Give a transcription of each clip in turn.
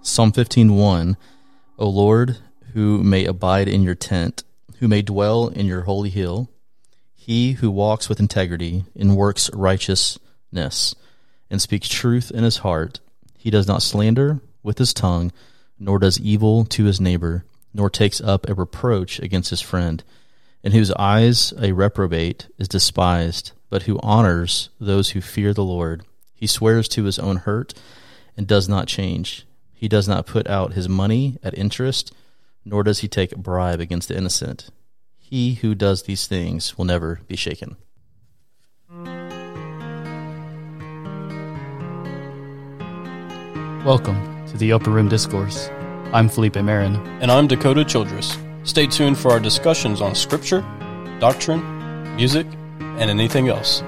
Psalm 15:1. O Lord, who may abide in your tent, who may dwell in your holy hill, he who walks with integrity and works righteousness and speaks truth in his heart, he does not slander with his tongue, nor does evil to his neighbor, nor takes up a reproach against his friend, in whose eyes a reprobate is despised, but who honors those who fear the Lord. He swears to his own hurt and does not change. He does not put out his money at interest, nor does he take a bribe against the innocent. He who does these things will never be shaken. Welcome to the Upper Room Discourse. I'm Felipe Marin. And I'm Dakota Childress. Stay tuned for our discussions on Scripture, doctrine, music, and anything else.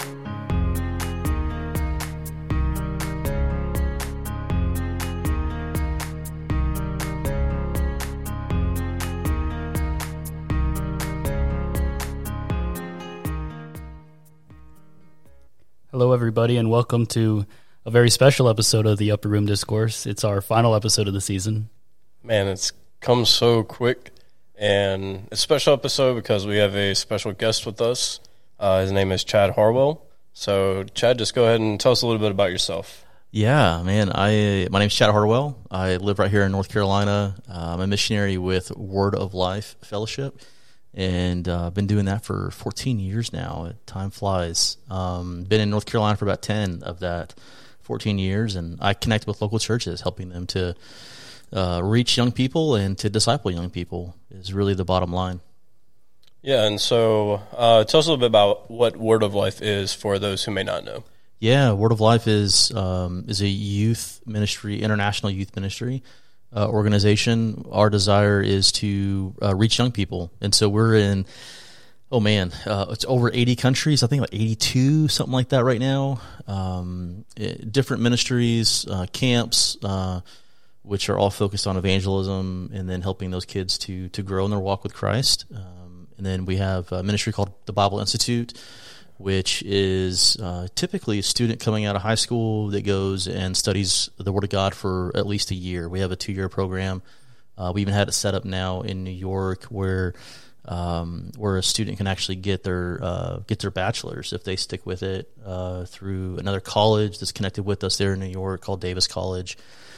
Hello, everybody, and welcome to a very special episode of the Upper Room Discourse. It's our final episode of the season. Man, it's come so quick, and it's a special episode because we have a special guest with us. His name is Chad Harwell. So, Chad, just go ahead and tell us a little bit about yourself. Yeah, man. My name's Chad Harwell. I live right here in North Carolina. I'm a missionary with Word of Life Fellowship, and I've been doing that for 14 years now. Time flies. Been in North Carolina for about 10 of that 14 years, and I connect with local churches, helping them to reach young people and to disciple young people is really the bottom line. Yeah, and so tell us a little bit about what Word of Life is for those who may not know. Yeah, Word of Life is a youth ministry, international youth ministry organization. Our desire is to reach young people, and so we're in. It's over 80 countries. I think like 82, something like that right now. Different ministries, camps, which are all focused on evangelism and then helping those kids to grow in their walk with Christ. And then we have a ministry called the Bible Institute, which is typically a student coming out of high school that goes and studies the Word of God for at least a year. We have a 2-year program. We even had it set up now in New York where a student can actually get their bachelor's if they stick with it through another college that's connected with us there in New York called Davis College.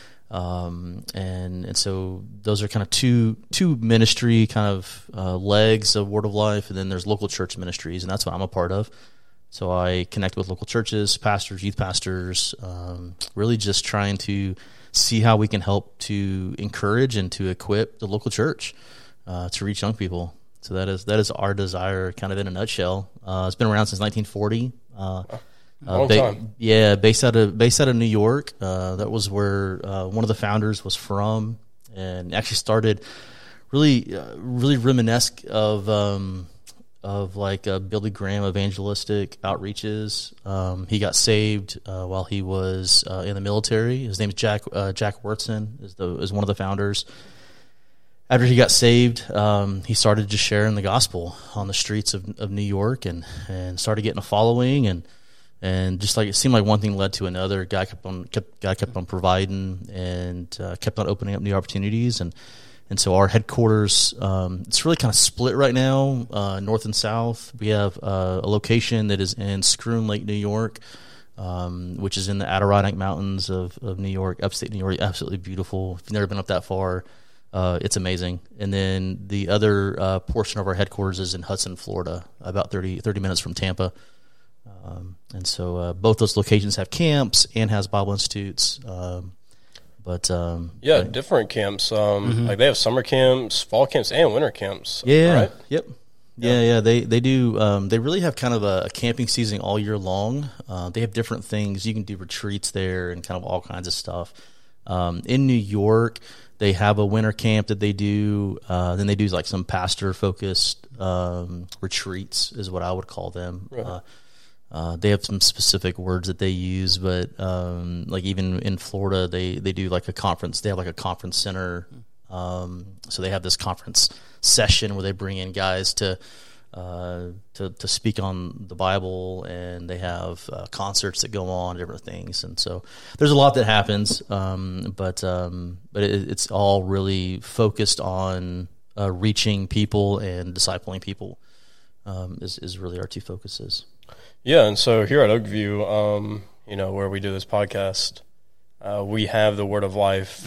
And so those are kind of two ministry kind of legs of Word of Life, and then there's local church ministries, and that's what I'm a part of. So I connect with local churches, pastors, youth pastors, really just trying to see how we can help to encourage and to equip the local church to reach young people. So that is our desire, kind of in a nutshell. It's been around since 1940. Long time. Yeah, based out of New York. That was where one of the founders was from, and actually started really reminiscent of like Billy Graham evangelistic outreaches. He got saved while he was in the military. His name is Jack Wyrtzen is one of the founders. After he got saved, he started just sharing the gospel on the streets of New York, and started getting a following, and just like it seemed like one thing led to another. God kept on providing, and kept on opening up new opportunities, and so our headquarters, it's really kind of split right now, north and south. We have a location that is in Schroon Lake, New York, which is in the Adirondack Mountains of New York, upstate New York. Absolutely beautiful. If you've never been up that far, it's amazing. And then the other portion of our headquarters is in Hudson, Florida, about 30 minutes from Tampa. And so both those locations have camps and has Bible institutes. Different camps. Like they have summer camps, fall camps, and winter camps. Yeah. Right? Yep. Yeah. They do. They really have kind of a camping season all year long. They have different things. You can do retreats there and kind of all kinds of stuff. In New York, they have a winter camp that they do. Then they do like some pastor-focused retreats, is what I would call them. Right. They have some specific words that they use, but like even in Florida, they do like a conference. They have like a conference center. So they have this conference session where they bring in guys to to speak on the Bible, and they have concerts that go on, different things, and so there's a lot that happens. But it's all really focused on reaching people and discipling people. Is really our two focuses. Yeah, and so here at Oakview, where we do this podcast, we have the Word of Life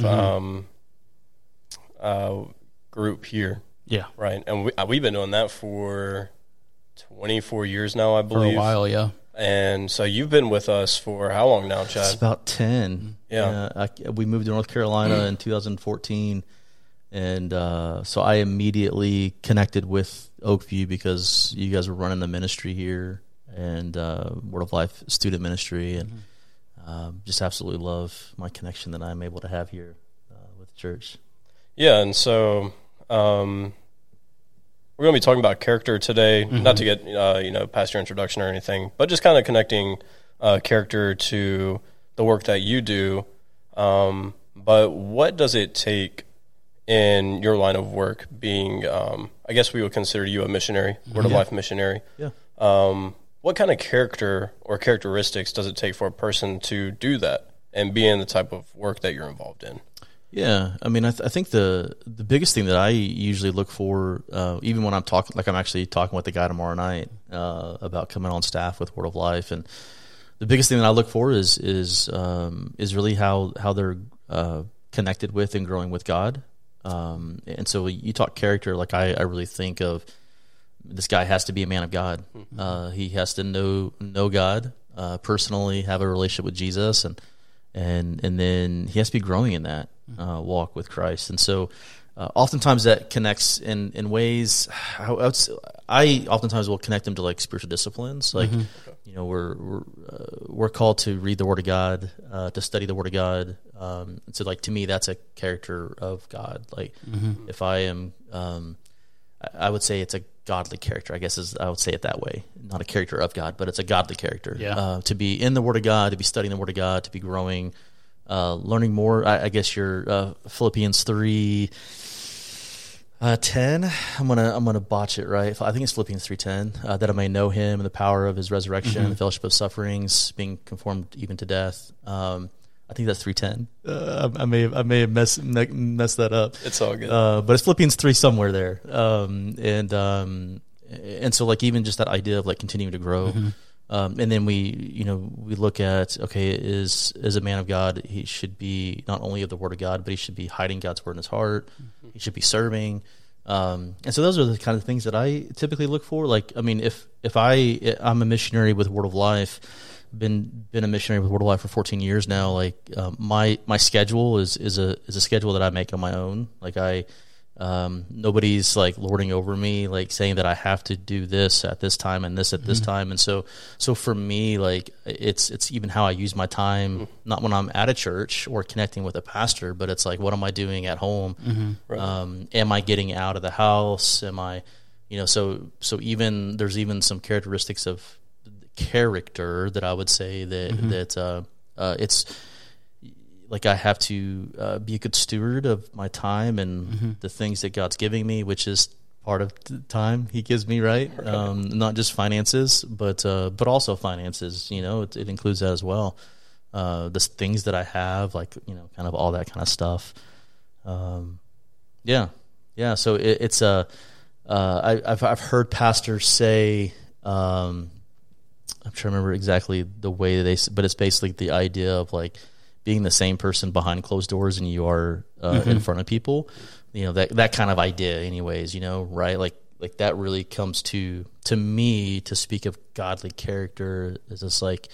group here. Yeah. Right. And we've been doing that for 24 years now, I believe. For a while, yeah. And so you've been with us for how long now, Chad? It's about 10. Yeah. We moved to North Carolina in 2014. And so I immediately connected with Oakview because you guys were running the ministry here and Word of Life student ministry. And just absolutely love my connection that I'm able to have here with the church. Yeah. And so we're going to be talking about character today, not to get, past your introduction or anything, but just kind of connecting character to the work that you do. But what does it take in your line of work being, I guess we would consider you a missionary, Word of Life missionary. Yeah. What kind of character or characteristics does it take for a person to do that and be in the type of work that you're involved in? Yeah, I mean, I think the biggest thing that I usually look for, even when I'm talking, like I'm actually talking with the guy tomorrow night about coming on staff with Word of Life, and the biggest thing that I look for is really how they're connected with and growing with God. And so you talk character, like I really think of this guy has to be a man of God. He has to know God personally, have a relationship with Jesus, and then he has to be growing in that walk with Christ. And so oftentimes that connects in ways. I oftentimes will connect them to like spiritual disciplines, like we're called to read the Word of God, to study the Word of God. So like to me, that's a character of God. Like if I am, I would say it's a godly character. I guess I would say it that way. Not a character of God, but it's a godly character. Yeah. To be in the Word of God, to be studying the Word of God, to be growing, learning more. I guess your Philippians 3:10. I'm gonna botch it, right? I think it's Philippians 3:10. That I may know Him and the power of His resurrection, the fellowship of sufferings, being conformed even to death. I think that's 3:10. I may have messed that up. It's all good. But it's Philippians 3 somewhere there. And so like even just that idea of like continuing to grow. And then we look at, okay, is a man of God, he should be not only of the Word of God, but he should be hiding God's Word in his heart. He should be serving. And so those are the kind of things that I typically look for. Like, I mean, if I'm a missionary with Word of Life, been a missionary with Word of Life for 14 years now. Like my schedule is a schedule that I make on my own. Like nobody's like lording over me, like saying that I have to do this at this time and this at this time. And so for me, like it's even how I use my time, not when I'm at a church or connecting with a pastor, but it's like, what am I doing at home? Right. Am I getting out of the house? Am I, so even there's even some characteristics of character that I would say that it's like I have to be a good steward of my time and the things that God's giving me, which is part of the time He gives me, right? Not just finances, but also finances. It includes that as well. The things that I have, like kind of all that kind of stuff. Yeah. So it's I've heard pastors say. I'm trying to remember exactly the way but it's basically the idea of like being the same person behind closed doors and you are in front of people. That kind of idea, anyways. Right? Like that really comes to me to speak of godly character. Is just like,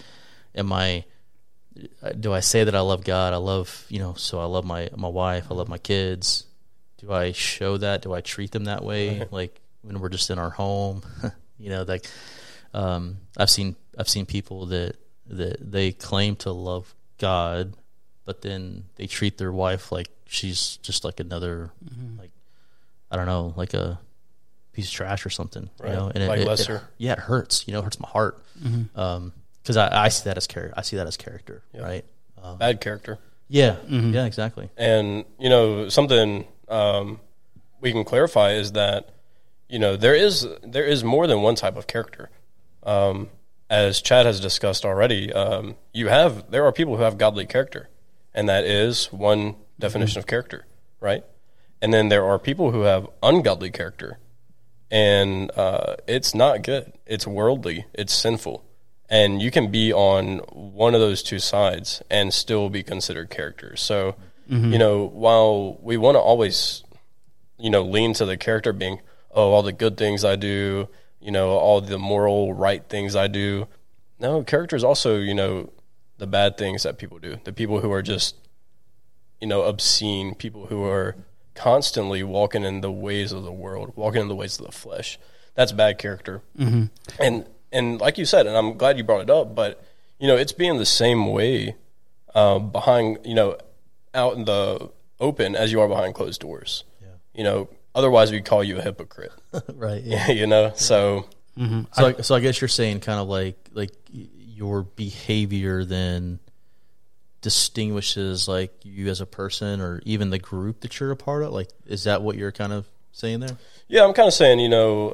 do I say that I love God? I love so I love my wife. I love my kids. Do I show that? Do I treat them that way? Right. Like when we're just in our home, like. I've seen people that they claim to love God, but then they treat their wife like she's just like another, like I don't know, like a piece of trash or something. Right. And like lesser. It hurts. It hurts my heart. Because I see that as character. I see that as character. Yep. Right. Bad character. Yeah. Yeah. Exactly. And something we can clarify is that. there is more than one type of character. As Chad has discussed already, there are people who have godly character, and that is one definition of character, right? And then there are people who have ungodly character, and it's not good. It's worldly. It's sinful. And you can be on one of those two sides and still be considered character. So, while we want to always, lean to the character being, all the good things I do, all the moral right things I do. No, character is also, the bad things that people do. The people who are just, obscene, people who are constantly walking in the ways of the world, walking in the ways of the flesh. That's bad character. Mm-hmm. And like you said, and I'm glad you brought it up, but, it's being the same way behind, out in the open as you are behind closed doors. Yeah. Otherwise we call you a hypocrite. Right. Yeah. So. Mm-hmm. So I guess you're saying kind of like your behavior then distinguishes like you as a person or even the group that you're a part of. Like, is that what you're kind of saying there? Yeah, I'm kind of saying,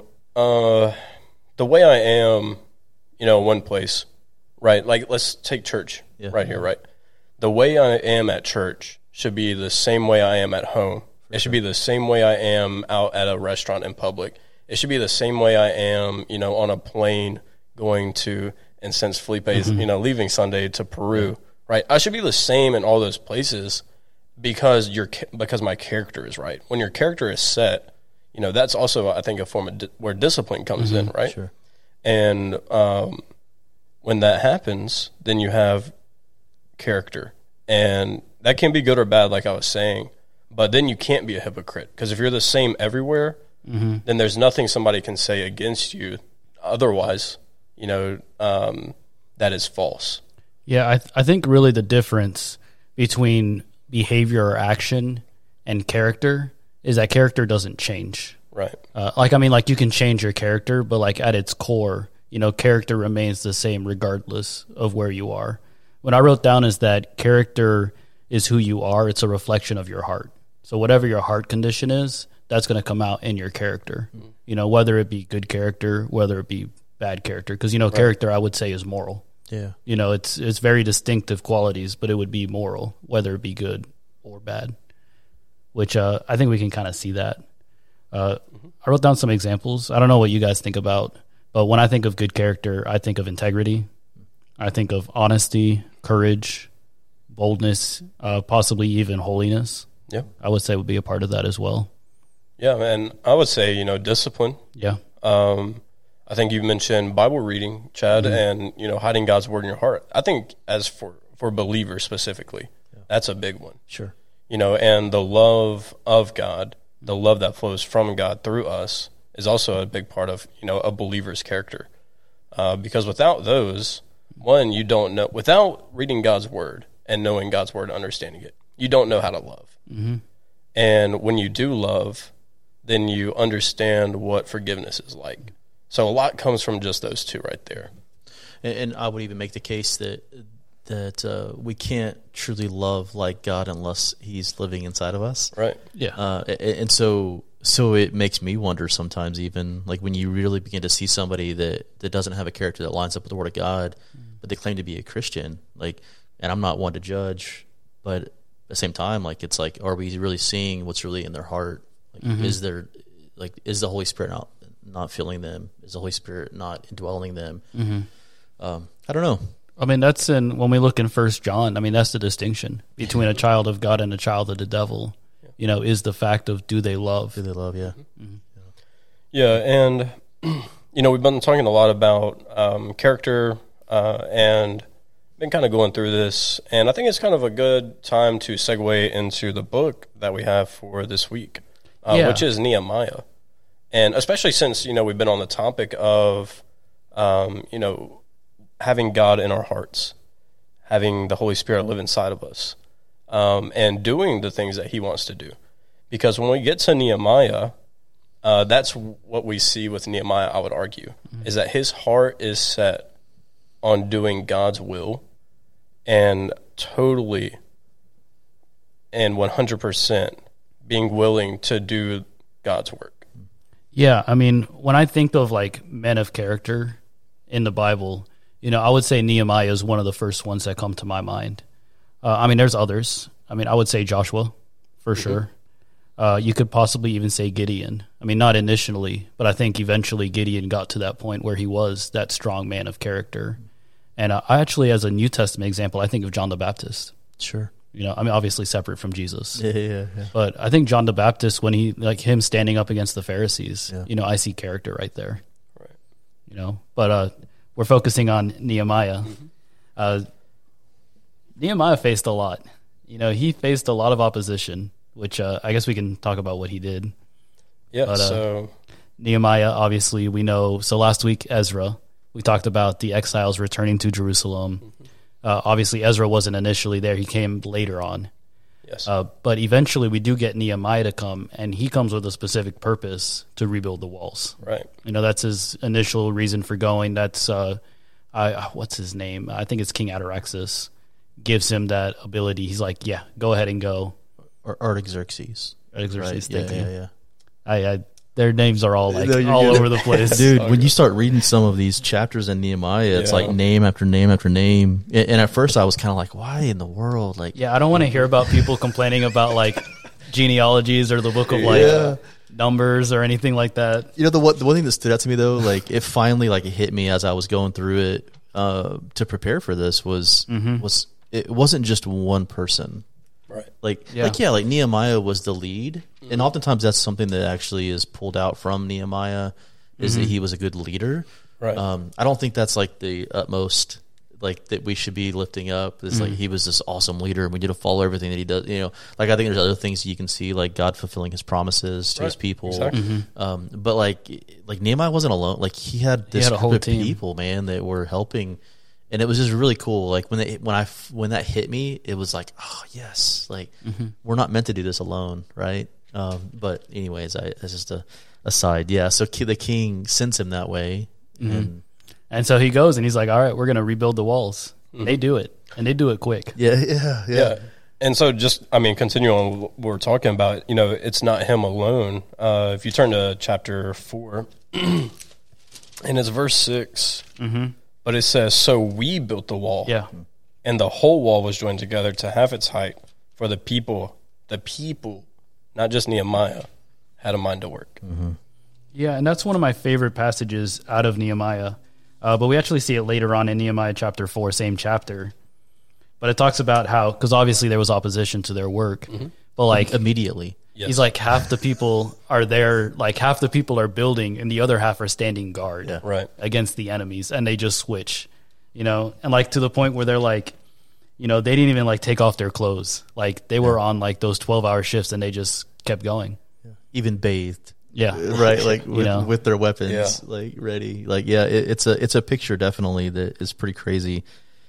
the way I am, one place, right? Like, let's take church right here, right? The way I am at church should be the same way I am at home. It should be the same way I am out at a restaurant in public. It should be the same way I am, on a plane going to, and since Felipe's, leaving Sunday to Peru, right? I should be the same in all those places because my character is right. When your character is set, that's also, I think, a form of where discipline comes in, right? Sure. And when that happens, then you have character. And that can be good or bad, like I was saying. But then you can't be a hypocrite. Because if you're the same everywhere, then there's nothing somebody can say against you. Otherwise, that is false. Yeah, I think really the difference between behavior or action and character is that character doesn't change. Right. Like you can change your character, but like at its core, character remains the same regardless of where you are. What I wrote down is that character is who you are. It's a reflection of your heart. So whatever your heart condition is, that's going to come out in your character, whether it be good character, whether it be bad character. Because, character, I would say, is moral. Yeah. It's very distinctive qualities, but it would be moral, whether it be good or bad, which I think we can kind of see that. I wrote down some examples. I don't know what you guys think about, but when I think of good character, I think of integrity. I think of honesty, courage, boldness, possibly even holiness. Yeah. I would say would be a part of that as well. Yeah, and I would say, discipline. Yeah. I think you mentioned Bible reading, Chad, and, hiding God's word in your heart. I think as for believers specifically, that's a big one. Sure. And the love of God, the love that flows from God through us is also a big part of, a believer's character. Because without those, one, you don't know, without reading God's word and knowing God's word and understanding it, you don't know how to love. Mm-hmm. And when you do love, then you understand what forgiveness is like. So a lot comes from just those two right there. And I would even make the case that we can't truly love like God unless He's living inside of us. Right. Yeah. And so it makes me wonder sometimes, even like when you really begin to see somebody that doesn't have a character that lines up with the Word of God, but they claim to be a Christian. Like, and I'm not one to judge, but at the same time, like it's like, are we really seeing what's really in their heart? Like, is the Holy Spirit not filling them? Is the Holy Spirit not indwelling them? I don't know. I mean, that's when we look in 1 John, I mean, that's the distinction between a child of God and a child of the devil, is the fact of do they love? Do they love, yeah. Yeah, and, we've been talking a lot about character and been kind of going through this, and I think it's kind of a good time to segue into the book that we have for this week, which is Nehemiah. And especially since, we've been on the topic of, having God in our hearts, having the Holy Spirit live inside of us, and doing the things that He wants to do. Because when we get to Nehemiah, that's what we see with Nehemiah, I would argue, is that his heart is set on doing God's will and totally and 100% being willing to do God's work. Yeah, I mean, when I think of like men of character in the Bible, I would say Nehemiah is one of the first ones that come to my mind. I mean, there's others. I mean, I would say Joshua for sure. You could possibly even say Gideon. I mean, not initially, but I think eventually Gideon got to that point where he was that strong man of character. And I actually, as a New Testament example, I think of John the Baptist. Sure. I mean, obviously separate from Jesus. Yeah. But I think John the Baptist, when he, like him standing up against the Pharisees, I see character right there. Right. But we're focusing on Nehemiah. Nehemiah faced a lot. He faced a lot of opposition, which I guess we can talk about what he did. Yeah, But, so Nehemiah, obviously, we know. So last week, Ezra, we talked about the exiles returning to Jerusalem. Obviously, Ezra wasn't initially there. He came later on. yes. But eventually, we do get Nehemiah to come, and he comes with a specific purpose to rebuild the walls. Right. That's his initial reason for going. That's, what's his name? I think it's King Artaxerxes. Gives him that ability. He's like, yeah, go ahead and go. Or Artaxerxes. Artaxerxes, Right. thank you. Yeah. Their names are all like No, you're all good. over the place. Dude, when you start reading some of these chapters in Nehemiah, it's like name after name after name. And at first I was kind of like, why in the world? Like, Yeah, I don't want to hear about people complaining about like genealogies or the book of like numbers or anything like that. the one thing that stood out to me though, like it finally like it hit me as I was going through it to prepare for this was it wasn't just one person. Right. Like Nehemiah was the lead, and oftentimes that's something that actually is pulled out from Nehemiah is that he was a good leader. Right. I don't think that's like the utmost like that we should be lifting up. It's like he was this awesome leader, and we need to follow everything that he does. Like I think there's other things you can see, like God fulfilling His promises to His people. Exactly. But like Nehemiah wasn't alone. Like he had this had a group whole of team. people, man, that were helping. And it was just really cool. Like when that hit me, it was like, oh yes, like we're not meant to do this alone, right? But anyways, that's just a aside. Yeah. So the king sends him that way, and So he goes and he's like, all right, we're going to rebuild the walls. They do it, and they do it quick. Yeah. And so continue on what we're talking about, it's not him alone. If you turn to chapter 4, and it's verse 6, but it says, so we built the wall. Yeah. And the whole wall was joined together to half its height, for the people, not just Nehemiah, had a mind to work. Yeah, and that's one of my favorite passages out of Nehemiah. But we actually see it later on in Nehemiah chapter 4, same chapter. But it talks about how, because obviously there was opposition to their work, but like immediately, he's like half the people are there, like half the people are building and the other half are standing guard Right. against the enemies, and they just switch, and like to the point where they're like, they didn't even like take off their clothes. Like they were on like those 12-hour shifts and they just kept going. even bathed. Yeah. Right, like with their weapons, Yeah. like ready. Like it's a picture definitely that is pretty crazy.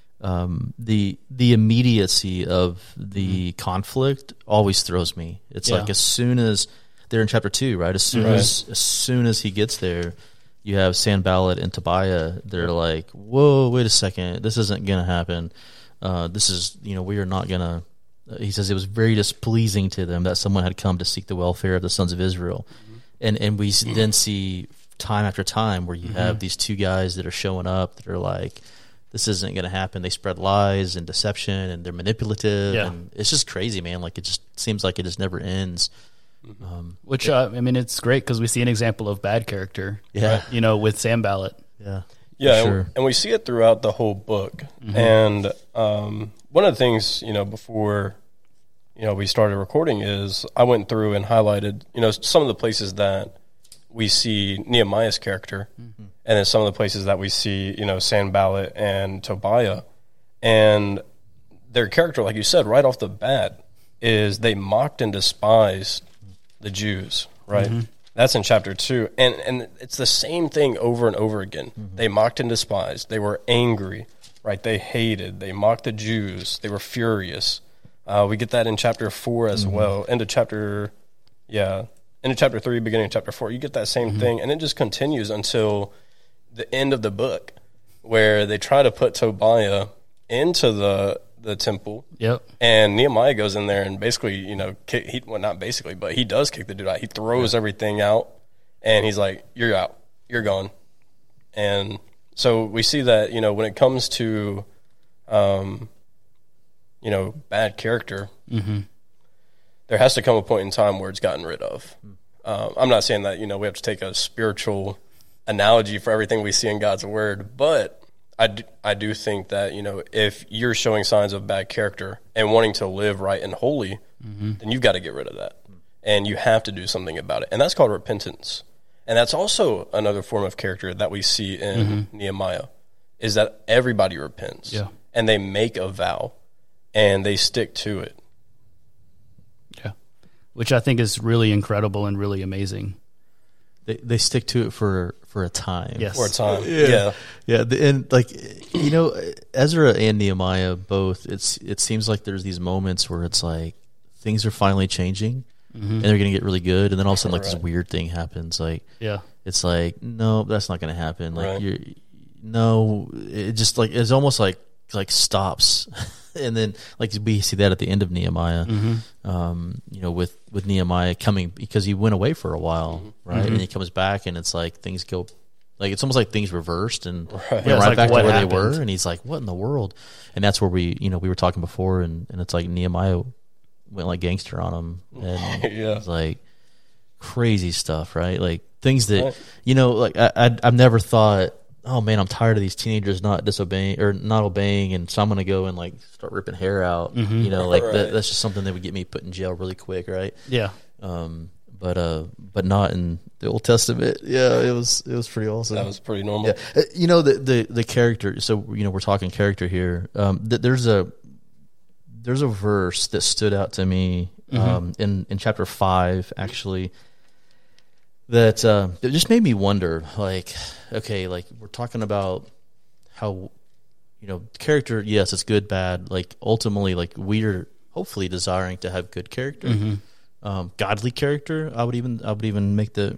The immediacy of the conflict always throws me. It's like as soon as they're in chapter 2, right? As soon as he gets there, you have Sanballat and Tobiah. They're like, "Whoa, wait a second, this isn't gonna happen. This is we are not gonna." He says it was very displeasing to them that someone had come to seek the welfare of the sons of Israel, and we then see time after time where you have these two guys that are showing up that are like, this isn't going to happen. They spread lies and deception, and they're manipulative. Yeah. And it's just crazy, man. Like it just seems like it just never ends. Which it's great because we see an example of bad character. Yeah. With Sanballat. Yeah. Yeah, For sure. and we see it throughout the whole book. And one of the things, before we started recording is I went through and highlighted, some of the places that we see Nehemiah's character, and then some of the places that we see, Sanballat and Tobiah, and their character, like you said, right off the bat, is they mocked and despised the Jews, right? That's in chapter 2. And it's the same thing over and over again. They mocked and despised. They were angry, right? They hated. They mocked the Jews. They were furious. We get that in chapter 4 as well. Into chapter 3, beginning of chapter 4. You get that same thing. And it just continues until the end of the book, where they try to put Tobiah into the temple. Yep. And Nehemiah goes in there and basically, not basically, but he does kick the dude out. He throws everything out, and he's like, "You're out, you're gone." And so we see that, you know, when it comes to, you know, bad character, there has to come a point in time where it's gotten rid of. I'm not saying that, you know, we have to take a spiritual analogy for everything we see in God's word, but I do think that, you know, if you're showing signs of bad character and wanting to live right and holy, then you've got to get rid of that. And you have to do something about it. And that's called repentance. And that's also another form of character that we see in Nehemiah, is that everybody repents. Yeah. And they make a vow, and they stick to it. Yeah. Which I think is really incredible and really amazing. They stick to it for a time. Yes. For a time. Yeah. And like, you know, Ezra and Nehemiah both, it seems like there's these moments where it's like things are finally changing and they're going to get really good, and then all of a sudden like this weird thing happens. Like, it's like, no, that's not going to happen. Like it just like, it's almost like stops. And then like we see that at the end of Nehemiah, you know, with Nehemiah coming, because he went away for a while, right? And he comes back and it's like things go, like it's almost like things reversed and went right back to where they were. And he's like, what in the world? And that's where we were talking before, and it's like Nehemiah went like gangster on him, and it's like crazy stuff, right? Like things that, you know, like I've never thought, oh man, I'm tired of these teenagers not disobeying or not obeying, and so I'm going to go and like start ripping hair out. You know, like that's just something that would get me put in jail really quick, right? Yeah. But not in the Old Testament. Yeah, it was pretty awesome. That was pretty normal. Yeah, you know, the character. So you know, we're talking character here. There's a verse that stood out to me in chapter 5 actually. That it just made me wonder, like, okay, like we're talking about how, you know, character, yes, it's good, bad. Like ultimately, like we're hopefully desiring to have good character, godly character. I would even make the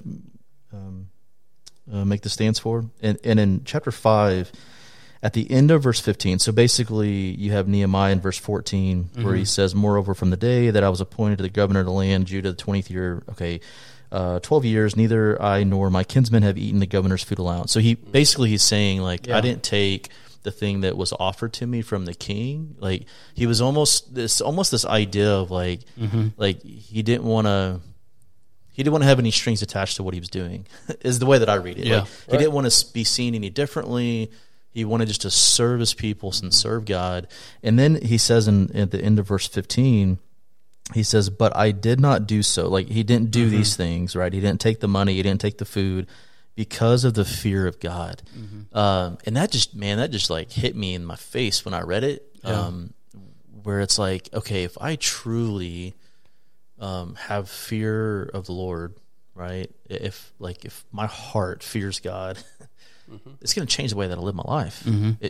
stance for. And in chapter 5, at the end of verse 15, so basically you have Nehemiah in verse 14 where he says, "Moreover, from the day that I was appointed to the governor of the land, Judah, the 20th year." Okay. 12 years, neither I nor my kinsmen have eaten the governor's food allowance. So he's saying like, I didn't take the thing that was offered to me from the king. Like he was almost this idea of like, like he didn't want to have any strings attached to what he was doing is the way that I read it. Yeah. Like, he didn't want to be seen any differently. He wanted just to serve his people and serve God. And then he says at the end of verse 15, he says, "But I did not do so." Like he didn't do these things, right? He didn't take the money. He didn't take the food because of the fear of God. And that just like hit me in my face when I read it. Where it's like, okay, if I truly have fear of the Lord, right? If my heart fears God, it's going to change the way that I live my life.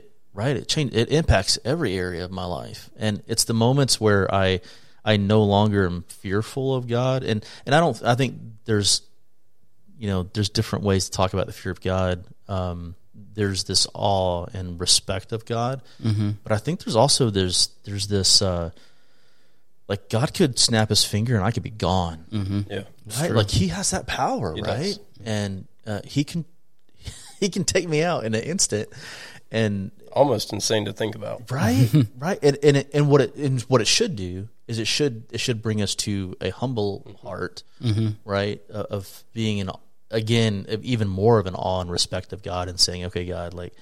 It impacts every area of my life, and it's the moments where I no longer am fearful of God, and I think there's different ways to talk about the fear of God. There's this awe and respect of God, but I think there's also there's this like God could snap his finger and I could be gone. Yeah, right. Like he has that power, He right? does. And he can take me out in an instant, and almost insane to think about. right. And what it should do is it should bring us to a humble heart, right? Of being even more of an awe and respect of God, and saying, okay, God, like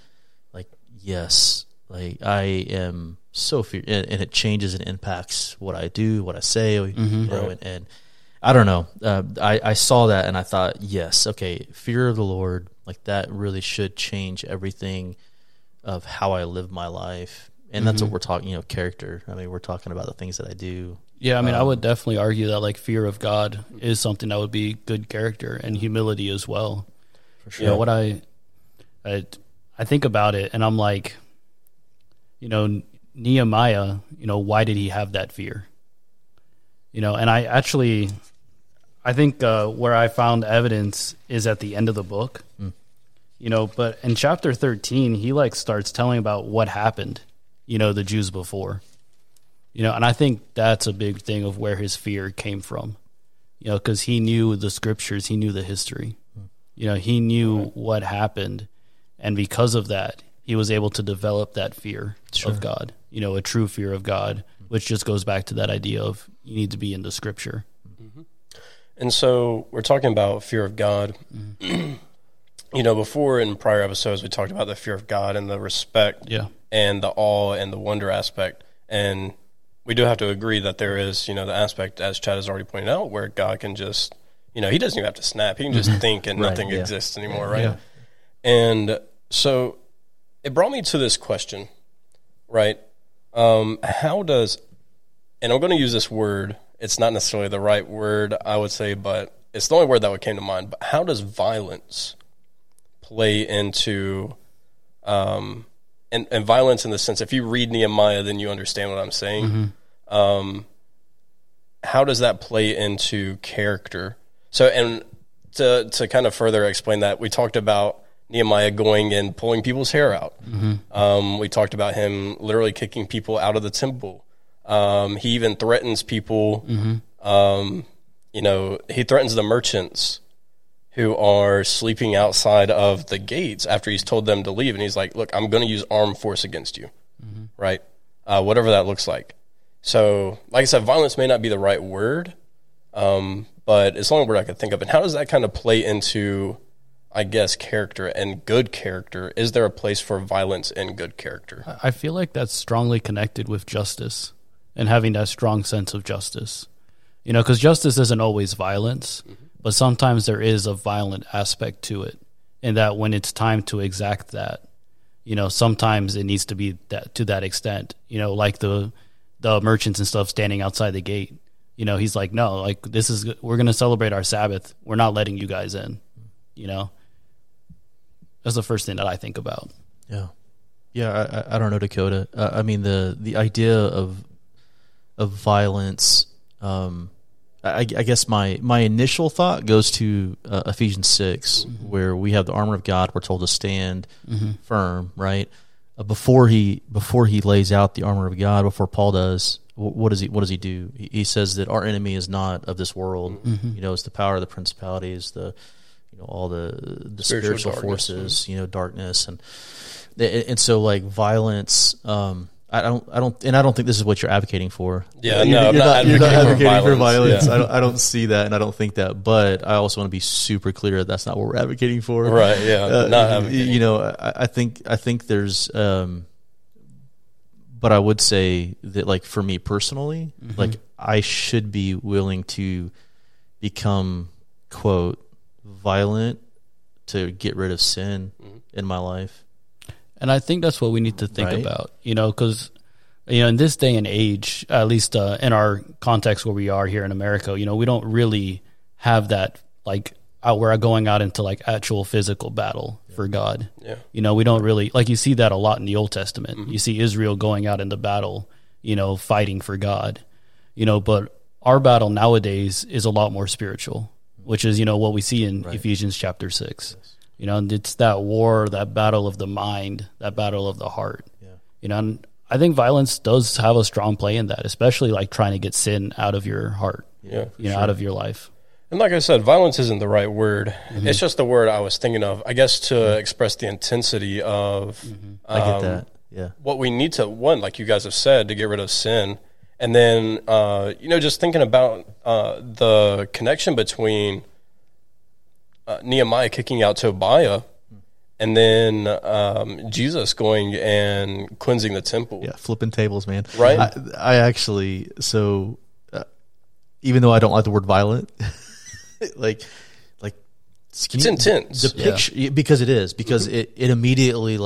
yes, like I am so fear, and it changes and impacts what I do, what I say, you know, and I don't know. I saw that and I thought, yes, okay, fear of the Lord, like that really should change everything of how I live my life. And that's what we're talking, you know, character. I mean, we're talking about the things that I do. Yeah, I mean, I would definitely argue that like fear of God is something that would be good character, and humility as well. For sure. You know, what I think about it, and I'm like, you know, Nehemiah, you know, why did he have that fear? You know, and I think where I found evidence is at the end of the book. You know, but in chapter 13, he like starts telling about what happened, you know, the Jews before. You know, and I think that's a big thing of where his fear came from. You know, because he knew the scriptures, he knew the history. He knew what happened, and because of that, he was able to develop that fear of God, a true fear of God, which just goes back to that idea of you need to be in the Scripture. And so we're talking about fear of God. Before in prior episodes, we talked about the fear of God and the respect and the awe and the wonder aspect. And we do have to agree that there is, the aspect, as Chad has already pointed out, where God can just, he doesn't even have to snap. He can just think and nothing exists anymore, right? Yeah. And so it brought me to this question, right? How does, and I'm going to use this word, it's not necessarily the right word, I would say, but it's the only word that would came to mind. But how does violence play into, and violence in the sense, if you read Nehemiah, then you understand what I'm saying. How does that play into character? So, and to kind of further explain that, we talked about Nehemiah going and pulling people's hair out. We talked about him literally kicking people out of the temple. He even threatens people. He threatens the merchants who are sleeping outside of the gates after he's told them to leave. And he's like, look, I'm going to use armed force against you, right? Whatever that looks like. So, like I said, violence may not be the right word, but it's the only word I could think of. And how does that kind of play into, I guess, character and good character? Is there a place for violence in good character? I feel like that's strongly connected with justice and having that strong sense of justice. Because justice isn't always violence, but sometimes there is a violent aspect to it. And that when it's time to exact that, sometimes it needs to be that to that extent. Like the merchants and stuff standing outside the gate. He's like, no, like we're going to celebrate our Sabbath. We're not letting you guys in. That's the first thing that I think about. Yeah. I don't know, Dakota. I mean, the idea of violence, I guess my initial thought goes to Ephesians 6, where we have the armor of God. We're told to stand firm, right? Before he lays out the armor of God, before Paul does, what does he do? He says that our enemy is not of this world. It's the power of the principalities, all the spiritual forces, darkness, and so like violence. I don't think this is what you're advocating for. Yeah, you're not advocating for violence. Yeah. I don't see that, and I don't think that. But I also want to be super clear that's not what we're advocating for. Right? Yeah, not advocating. I think there's. But I would say that, like, for me personally, like, I should be willing to become, quote, violent to get rid of sin in my life. And I think that's what we need to think about, because, in this day and age, at least in our context where we are here in America, we don't really have that, like, we're going out into, like, actual physical battle for God. Yeah. We don't really, like, you see that a lot in the Old Testament. You see Israel going out into battle, fighting for God, but our battle nowadays is a lot more spiritual, which is, what we see in Ephesians chapter 6. And it's that war, that battle of the mind, that battle of the heart. And I think violence does have a strong play in that, especially like trying to get sin out of your heart, out of your life. And like I said, violence isn't the right word. It's just the word I was thinking of, I guess, to express the intensity of I get that. Yeah. What we need to, one, like you guys have said, to get rid of sin. And then, just thinking about the connection between Nehemiah kicking out Tobiah, and then Jesus going and cleansing the temple. Yeah, flipping tables, man. Right? I actually, even though I don't like the word violent, like it's intense. The picture, because it is, because it immediately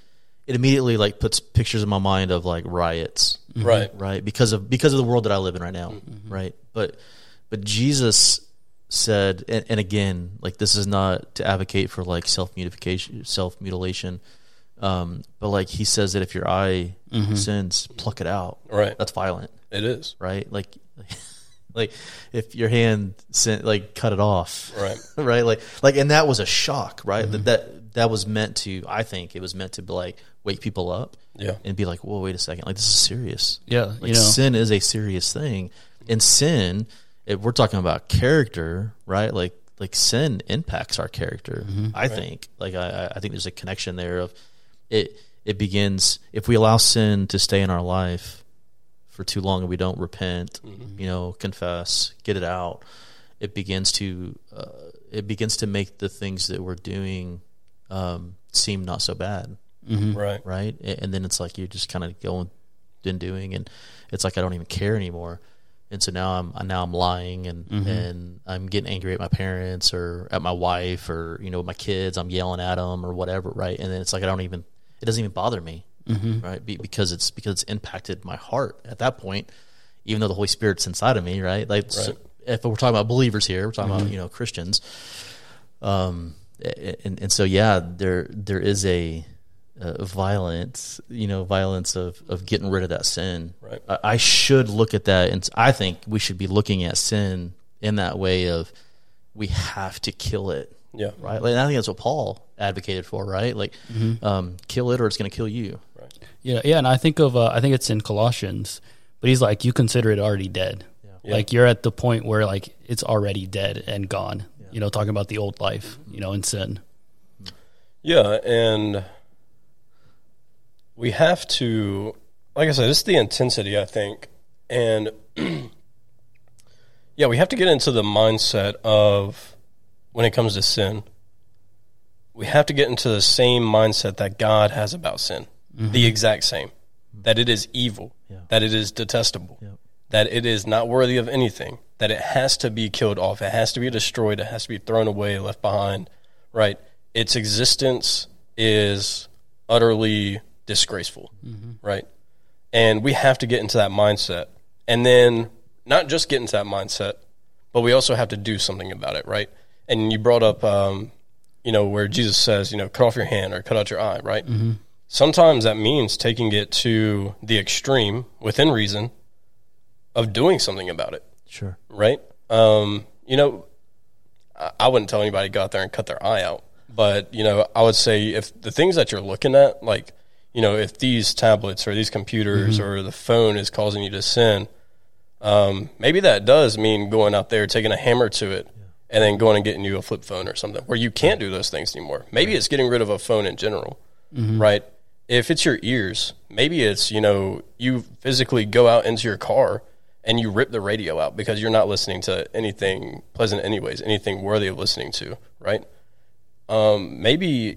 puts pictures in my mind of like riots, right, because of the world that I live in right now, right. But Jesus said, and again, like, this is not to advocate for like self-mutilation, but like he says that if your eye sins, pluck it out. Right, that's violent. It is, right, like if your hand cut it off, right, like, and that was a shock, right? That was meant to, I think it was meant to be like wake people up, and be like, whoa, wait a second, like, this is serious, like, sin is a serious thing, and sin. If we're talking about character, right? Like like sin impacts our character. I think I think there's a connection there of it begins if we allow sin to stay in our life for too long and we don't repent, confess, get it out. It begins to make the things that we're doing seem not so bad. Right. And then it's like you're just kind of going and doing, and it's like I don't even care anymore. And so now I'm lying and I'm getting angry at my parents or at my wife or my kids. I'm yelling at them or whatever, right? And then it's like it doesn't even bother me, right? Because it's impacted my heart at that point, even though the Holy Spirit's inside of me, right? Like so if we're talking about believers here, we're talking about Christians, and so there is a violence of getting rid of that sin. Right. I should look at that, and I think we should be looking at sin in that way of we have to kill it. Yeah. Right. Like, I think that's what Paul advocated for. Right. Like, kill it or it's going to kill you. Right. Yeah. Yeah. And I think I think it's in Colossians, but he's like, you consider it already dead. Yeah. Like you're at the point where like it's already dead and gone. Talking about the old life, in sin. Yeah, and we have to, like I said, it's the intensity, I think. And, we have to get into the mindset of, when it comes to sin, we have to get into the same mindset that God has about sin. The exact same. That it is evil. That it is detestable. That it is not worthy of anything. That it has to be killed off. It has to be destroyed. It has to be thrown away, left behind. Right? Its existence is utterly disgraceful, right? And we have to get into that mindset. And then not just get into that mindset, but we also have to do something about it, right? And you brought up, where Jesus says, cut off your hand or cut out your eye, right? Sometimes that means taking it to the extreme, within reason, of doing something about it. Sure. Right? I wouldn't tell anybody to go out there and cut their eye out. But, I would say if the things that you're looking at, like, if these tablets or these computers or the phone is causing you to sin, maybe that does mean going out there, taking a hammer to it, and then going and getting you a flip phone or something where you can't do those things anymore. Maybe it's getting rid of a phone in general, right? If it's your ears, maybe it's, you physically go out into your car and you rip the radio out because you're not listening to anything pleasant anyways, anything worthy of listening to, right? Maybe,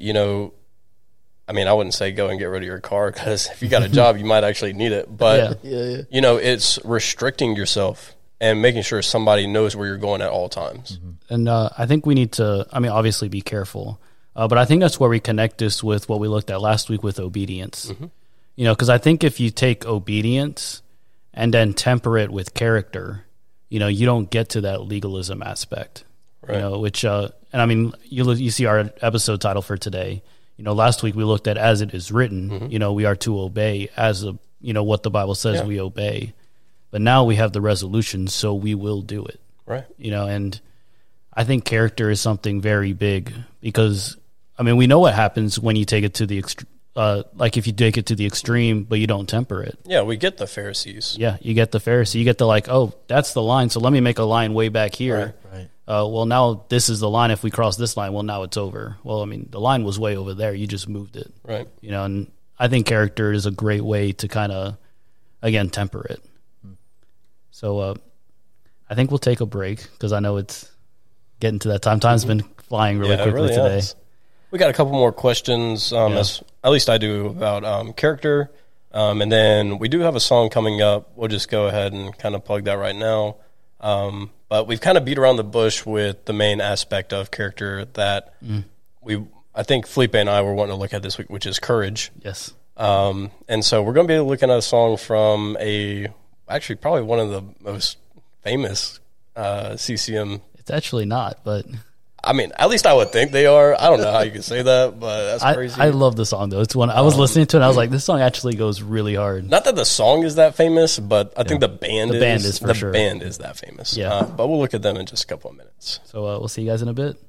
I wouldn't say go and get rid of your car because if you got a job, you might actually need it. But, it's restricting yourself and making sure somebody knows where you're going at all times. And I think we need to, obviously be careful. But I think that's where we connect this with what we looked at last week with obedience. Because I think if you take obedience and then temper it with character, you don't get to that legalism aspect. Right. Which, you see our episode title for today. Last week we looked at as it is written, we are to obey as what the Bible says we obey. But now we have the resolution, so we will do it. Right. And I think character is something very big because, we know what happens when you take it to the like if you take it to the extreme, but you don't temper it. Yeah, we get the Pharisees. Yeah, you get the Pharisee. You get the that's the line, so let me make a line way back here. Right. Well, now this is the line. If we cross this line, well, now it's over. Well, the line was way over there. You just moved it. Right. And I think character is a great way to kind of, again, temper it. So I think we'll take a break because I know it's getting to that time. Time's been flying really quickly really today. Has. We got a couple more questions, at least I do, about character. And then we do have a song coming up. We'll just go ahead and kind of plug that right now. But we've kind of beat around the bush with the main aspect of character that I think Felipe and I were wanting to look at this week, which is courage. Yes. And so we're going to be looking at a song from actually probably one of the most famous CCM. It's actually not, but at least I would think they are. I don't know how you can say that, but that's crazy. I love the song though. It's one I was listening to, and I was like, this song actually goes really hard. Not that the song is that famous, but I think the band is for sure. The band is that famous. Yeah. But we'll look at them in just a couple of minutes. So we'll see you guys in a bit.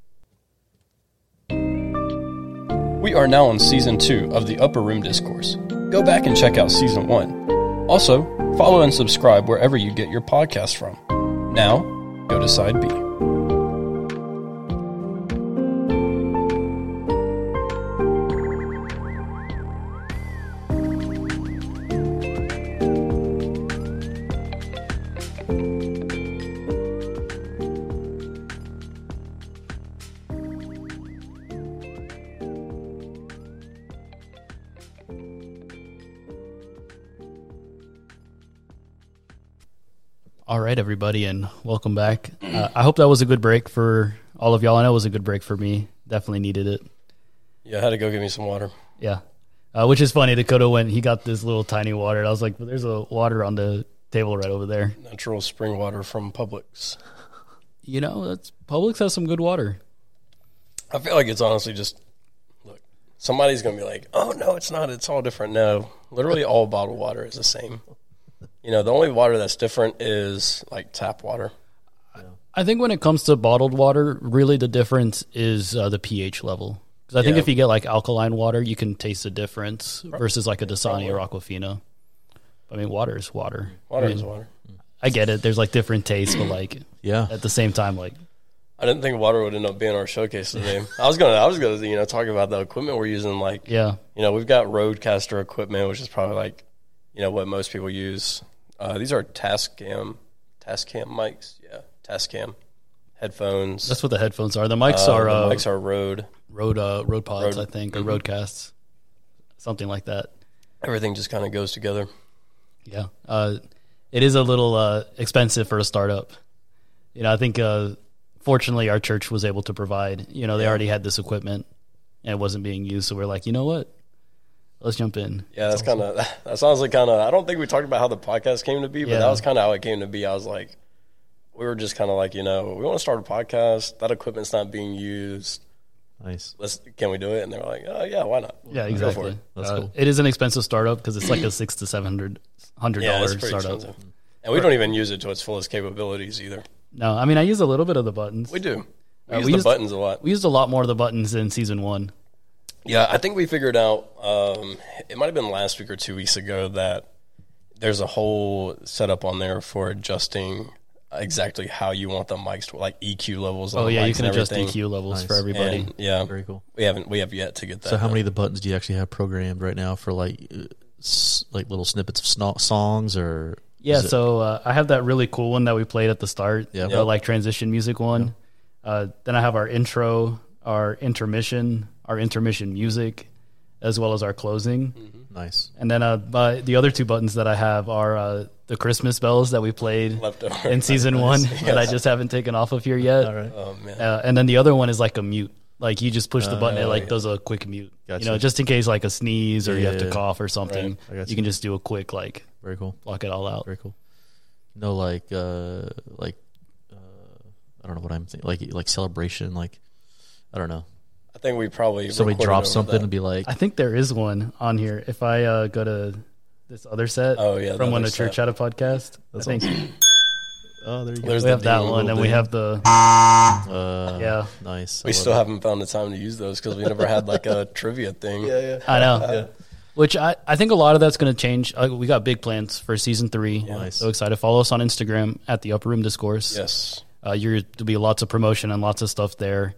We are now on Season 2 of the Upper Room Discourse. Go back and check out Season 1. Also, follow and subscribe wherever you get your podcast from. Now, go to Side B. All right, everybody, and welcome back. I hope that was a good break for all of y'all. I know it was a good break for me. Definitely needed it. Yeah, I had to go get me some water. Yeah. Which is funny. Dakota went, he got this little tiny water. And I was like, well, there's a water on the table right over there. Natural spring water from Publix. You know, Publix has some good water. I feel like it's honestly just, look, somebody's going to be like, oh, no, it's not. It's all different. No, literally all bottled water is the same. You know, the only water that's different is like tap water. I think when it comes to bottled water, really the difference is the pH level. Because I think Yeah. if you get like alkaline water, you can taste the difference versus like a Dasani or Aquafina. I mean, water is water. Water is water. I get it. There's like different tastes, but like Yeah. at the same time, like I didn't think water would end up being our showcase today. I was gonna, talk about the equipment we're using. Like, yeah, we've got Rodecaster equipment, which is probably like, what most people use. These are Tascam mics. Yeah, Tascam headphones. that's what the headphones are. The mics are the mics are Rode. Rode Pods, Rode. I think, or Rodecasts, something like that. Everything just kind of goes together. Yeah, it is a little expensive for a startup. I think fortunately our church was able to provide. They already had this equipment and it wasn't being used, so we're like, you know what? Let's jump in. Yeah, that's honestly kind of. I don't think we talked about how the podcast came to be, but that was kind of how it came to be. I was like, we were just kind of like, we want to start a podcast. That equipment's not being used. Nice. Can we do it? And they were like, oh yeah, why not? Yeah, Go exactly. for it. That's cool. It is an expensive startup because it's like a $600 to $700 Yeah, it's pretty startup. expensive. And we don't even use it to its fullest capabilities either. No, I mean I use a little bit of the buttons. We do. We we use the used- buttons a lot. We used a lot more of the buttons in season 1. Yeah, I think we figured out, it might have been last week or 2 weeks ago, that there's a whole setup on there for adjusting exactly how you want the mics to, like EQ levels on Oh the yeah, mics you can and adjust everything. EQ levels Nice. for everybody. And, yeah, Very cool. we have yet to get that. So how done. many of the buttons do you actually have programmed right now for like little snippets of songs or? Yeah, is it- so I have that really cool one that we played at the start, Yeah. the like transition music one. Then I have our intro, our intermission music, as well as our closing. Nice. And then but the other 2 buttons that I have are the Christmas bells that we played Leftover. in season 1 that I just haven't taken off of here yet. All right. Oh man, And then the other one is like a mute. Like you just push the button, it like does a quick mute. Gotcha. Just in case like a sneeze or you have to Yeah. cough or something. I got You you. can just do a quick like Very cool. block it all out. Very cool. No, I don't know what I'm thinking. Like celebration. Like, I don't know. I think we probably Somebody recorded drops over something that. and be like, I think there is one on here. If I go to this other set Oh, yeah, the from when other the church set. had a podcast, That's I think oh, there you go. There's we have that demon one, little and we thing. have the yeah. Nice. We still haven't found the time to use those because we never had like a trivia thing. Yeah. I know. Which I think a lot of that's going to change. We got big plans for season 3. Nice. So excited. Follow us on Instagram at the Upper Room Discourse. Yes. There'll be lots of promotion and lots of stuff there.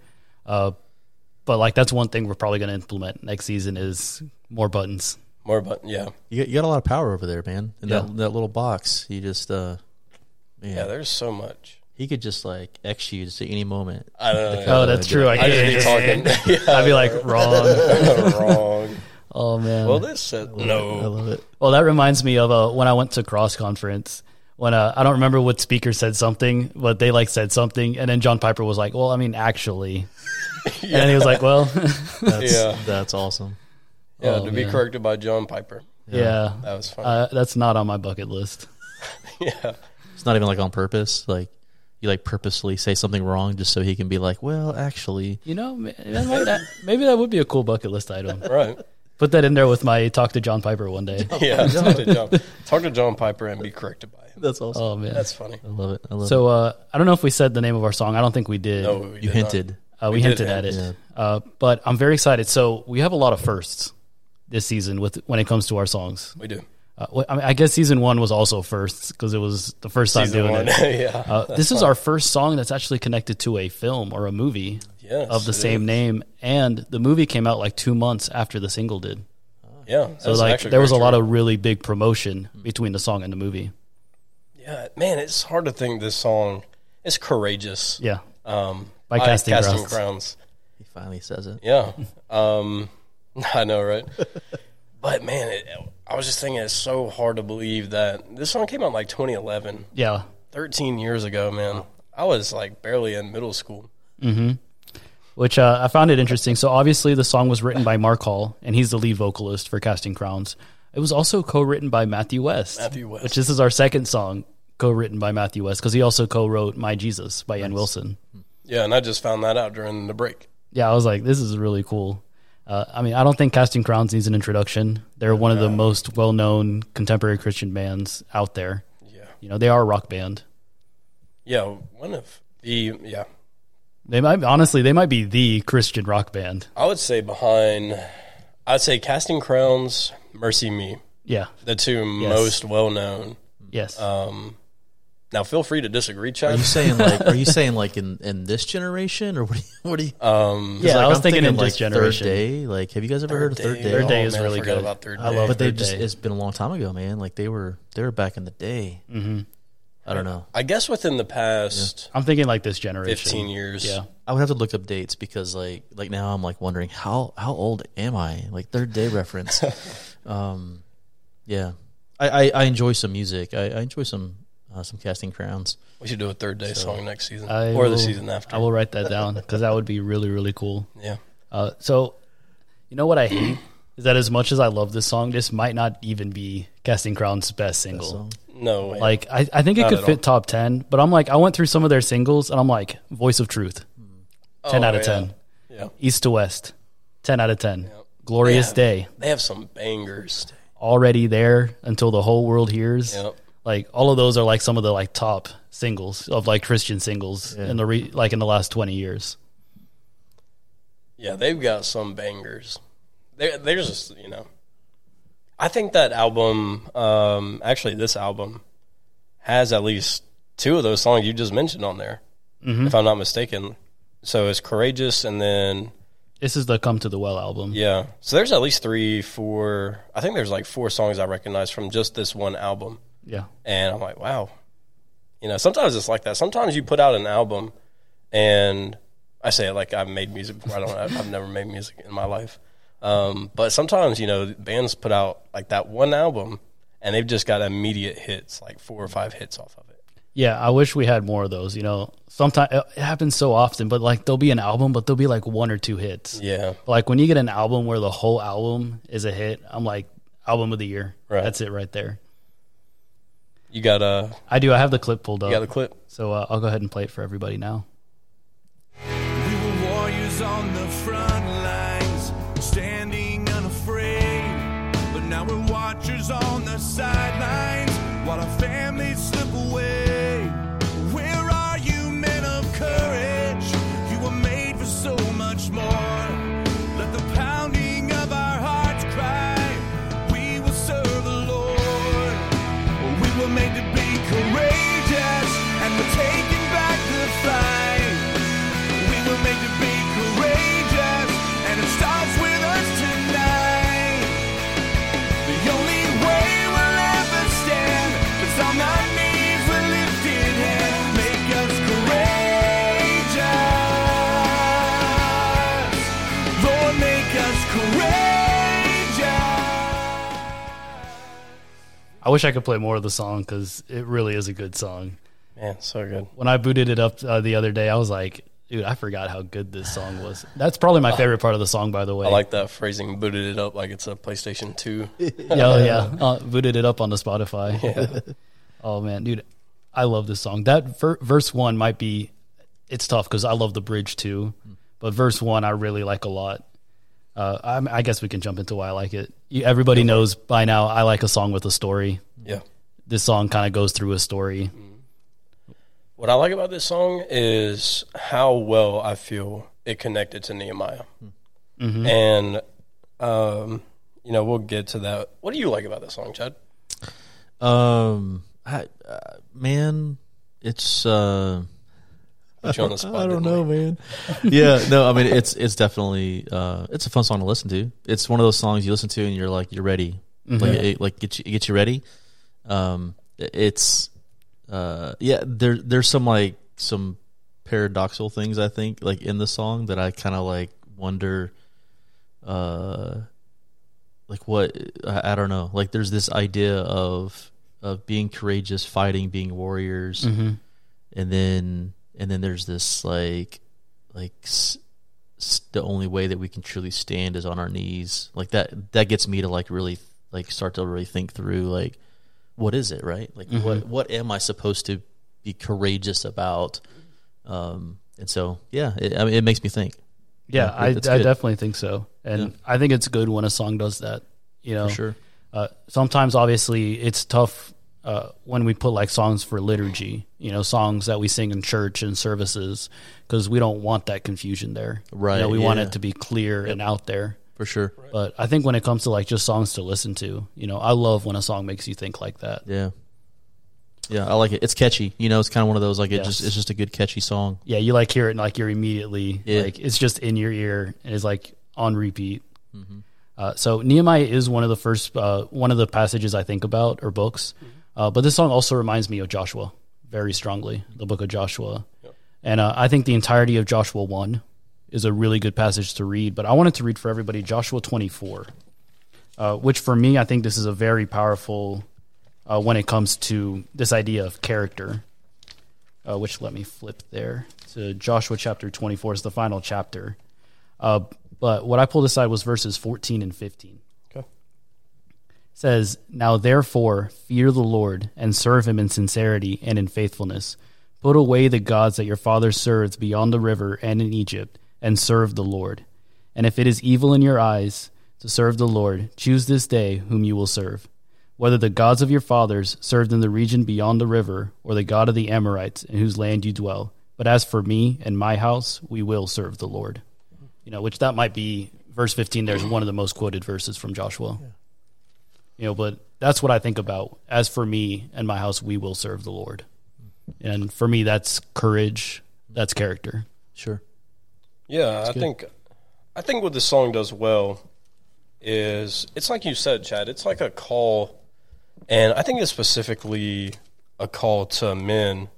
But like that's one thing we're probably going to implement next season is more buttons. More button. Yeah. You got a lot of power over there, man. In Yeah. that little box. You just, man. Yeah. There's so much. He could just like X you at any moment. I don't know. Oh, that's true. I just be talking. Yeah. I'd be like, wrong. Wrong. Oh, man. Well, this said I no. love it. Well, that reminds me of when I went to Cross Conference. When I don't remember what speaker said something, but they like said something, and then John Piper was like, "Well, I mean, actually," and then he was like, "Well, That's awesome. Yeah, Oh, to be man. corrected by John Piper. yeah, That was fun. that's not on my bucket list." Yeah. It's not even like on purpose. Like you like purposely say something wrong just so he can be like, well, actually. Maybe that would be a cool bucket list item. Right. Put that in there with my talk to John Piper one day. Yeah. Talk to John Piper and be corrected by him. That's awesome. Oh man, That's funny. I love it. I love it. so I don't know if we said the name of our song. I don't think we did. No, we You did hinted. not. We we did hinted at hint. it, but I'm very excited. So we have a lot of firsts this season when it comes to our songs. We do. I guess season 1 was also first because it was the first time Season doing 1. it. Yeah. This is our first song that's actually connected to a film or a movie Yes, of the it same is. name, and the movie came out like 2 months after the single did. Yeah. So like there was a lot of really big promotion between the song and the movie. Yeah, man, it's hard to think this song is courageous. Yeah, By Casting Crowns. Crowns. He finally says it. Yeah. I know, right? But man, I was just thinking it's so hard to believe that this song came out in like 2011, Yeah. 13 years ago, man. I was like barely in middle school. Which I found it interesting. So obviously the song was written by Mark Hall, and he's the lead vocalist for Casting Crowns. It was also co-written by Matthew West. Matthew West. Which this is our second song co-written by Matthew West, because he also co-wrote My Jesus by Ian Wilson. Yeah, and I just found that out during the break. Yeah, I was like, this is really cool. I mean, I don't think Casting Crowns needs an introduction. They're one of the most well-known contemporary Christian bands out there. Yeah. You know, they are a rock band. Yeah, one of the, yeah. They might be the Christian rock band. I would say I'd say Casting Crowns, Mercy Me, Yeah. the two most well-known. Yes. Now, feel free to disagree, Chad. Are you saying like in this generation, or what do you? yeah, like, I was I'm thinking in like this generation. Third Day. Like, have you guys ever heard of Third Day? Third Day Oh, is man, I really forgot good. about Third Day. I love But they Third just Day. it's been a long time ago, man. Like they were back in the day. Mm-hmm. I don't know. I guess within the past I'm thinking like this generation. 15 years. Yeah. I would have to look up dates because like now I'm like wondering how old am I? Like Third Day reference. Yeah, I enjoy some music. I enjoy some Casting Crowns. We should do a Third Day song next season. I Or the will- season after. I will write that down because that would be really, really cool. Yeah. So, you know what I hate is that as much as I love this song, this might not even be Casting Crowns' best single. So No way. Like, I think it Not could at fit all. top 10, but I'm like, I went through some of their singles, and I'm like, Voice of Truth, 10 out of 10. Yeah. East to West, 10 out of 10. Glorious Yeah. Day, They have some bangers. Already There, Until the Whole World Hears. Yep. Like, all of those are like some of the like top singles of like Christian singles in the in the last 20 years. Yeah, they've got some bangers. They're just, I think that album, actually this album, has at least two of those songs you just mentioned on there, if I'm not mistaken. So it's Courageous, and then, This is the Come to the Well album. yeah. So there's at least 3, 4, I think there's like 4 songs I recognize from just this one album. Yeah. And I'm like, wow. Sometimes it's like that. Sometimes you put out an album, and I say it like I've made music before. I've never made music in my life. But sometimes, bands put out like that one album, and they've just got immediate hits, like 4 or 5 hits off of it. Yeah, I wish we had more of those. Sometimes it happens so often, but like there'll be an album, but there'll be like 1 or 2 hits. Yeah. Like when you get an album where the whole album is a hit, I'm like, album of the year. Right. That's it right there. You got I do. I have the clip pulled up. the clip? So I'll go ahead and play it for everybody now. We were warriors on the front lines, standing unafraid. But now we're watchers on the sidelines, while our families slip away. Where are you, men of courage? You were made for so much more. Let the pounding of our hearts cry, we will serve the Lord. We were made to be courageous, and we're taking back the fight. We were made to be courageous, and it starts with us tonight. The only way we'll ever stand is on our knees with lifted hands. Make us courageous, Lord, make us courageous. I wish I could play more of the song because it really is a good song. Man, so good. When I booted it up the other day, I was like, dude, I forgot how good this song was. That's probably my favorite part of the song, by the way. I like that phrasing, booted it up like it's a PlayStation 2. Yeah. Booted it up on the Spotify. Yeah. Oh, man, dude, I love this song. That verse 1 might be, it's tough because I love the bridge too, but verse 1 I really like a lot. I guess we can jump into why I like it. Everybody knows by now I like a song with a story. Yeah. This song kind of goes through a story. What I like about this song is how well I feel it connected to Nehemiah. Mm-hmm. And, we'll get to that. What do you like about this song, Chad? Man, it's Put you on the spot, I don't didn't know, we? man. Yeah, no, I mean it's definitely it's a fun song to listen to. It's one of those songs you listen to and you're like you're ready, like get you ready. It's there's some paradoxical things I think like in the song that I kind of like wonder. like what I don't know. Like there's this idea of being courageous, fighting, being warriors, Mm-hmm. and then there's this like the only way that we can truly stand is on our knees. Like that gets me to like really like start to really think through like what is it, right? Like what am I supposed to be courageous about? And so I mean it makes me think. Yeah, I that's good. definitely think so. And I think it's good when a song does that, you know. For sure. Sometimes, obviously, it's tough when we put like songs for liturgy, you know, songs that we sing in church and services, because we don't want that confusion there. Right, You know, we want yeah. it to be clear and out there. For sure. But I think when it comes to like just songs to listen to, you know, I love when a song makes you think like that. Yeah. Yeah, I like it. It's catchy. You know, it's kind of one of those like Yes. it's just a good catchy song. Yeah, you like hear it and like you're immediately Yeah. like it's just in your ear and it's like on repeat. So Nehemiah is one of the first one of the passages I think about or books, but this song also reminds me of Joshua very strongly, the book of Joshua, and I think the entirety of Joshua 1 is a really good passage to read. But I wanted to read for everybody Joshua 24, which for me I think this is a very powerful when it comes to this idea of character. Which let me flip there to Joshua chapter 24 is the final chapter. But what I pulled aside was verses 14 and 15. Okay. It says, "Now therefore fear the Lord and serve him in sincerity and in faithfulness. Put away the gods that your fathers served beyond the river and in Egypt, and serve the Lord. And if it is evil in your eyes to serve the Lord, choose this day whom you will serve, whether the gods of your fathers served in the region beyond the river, or the God of the Amorites in whose land you dwell. But as for me and my house, we will serve the Lord." You know, which that might be verse 15. There's one of the most quoted verses from Joshua. You know, but that's what I think about. As for me and my house, we will serve the Lord. And for me, that's courage. That's character. Sure. Yeah, I think what this song does well is it's like you said, Chad. It's like a call, and I think it's specifically a call to men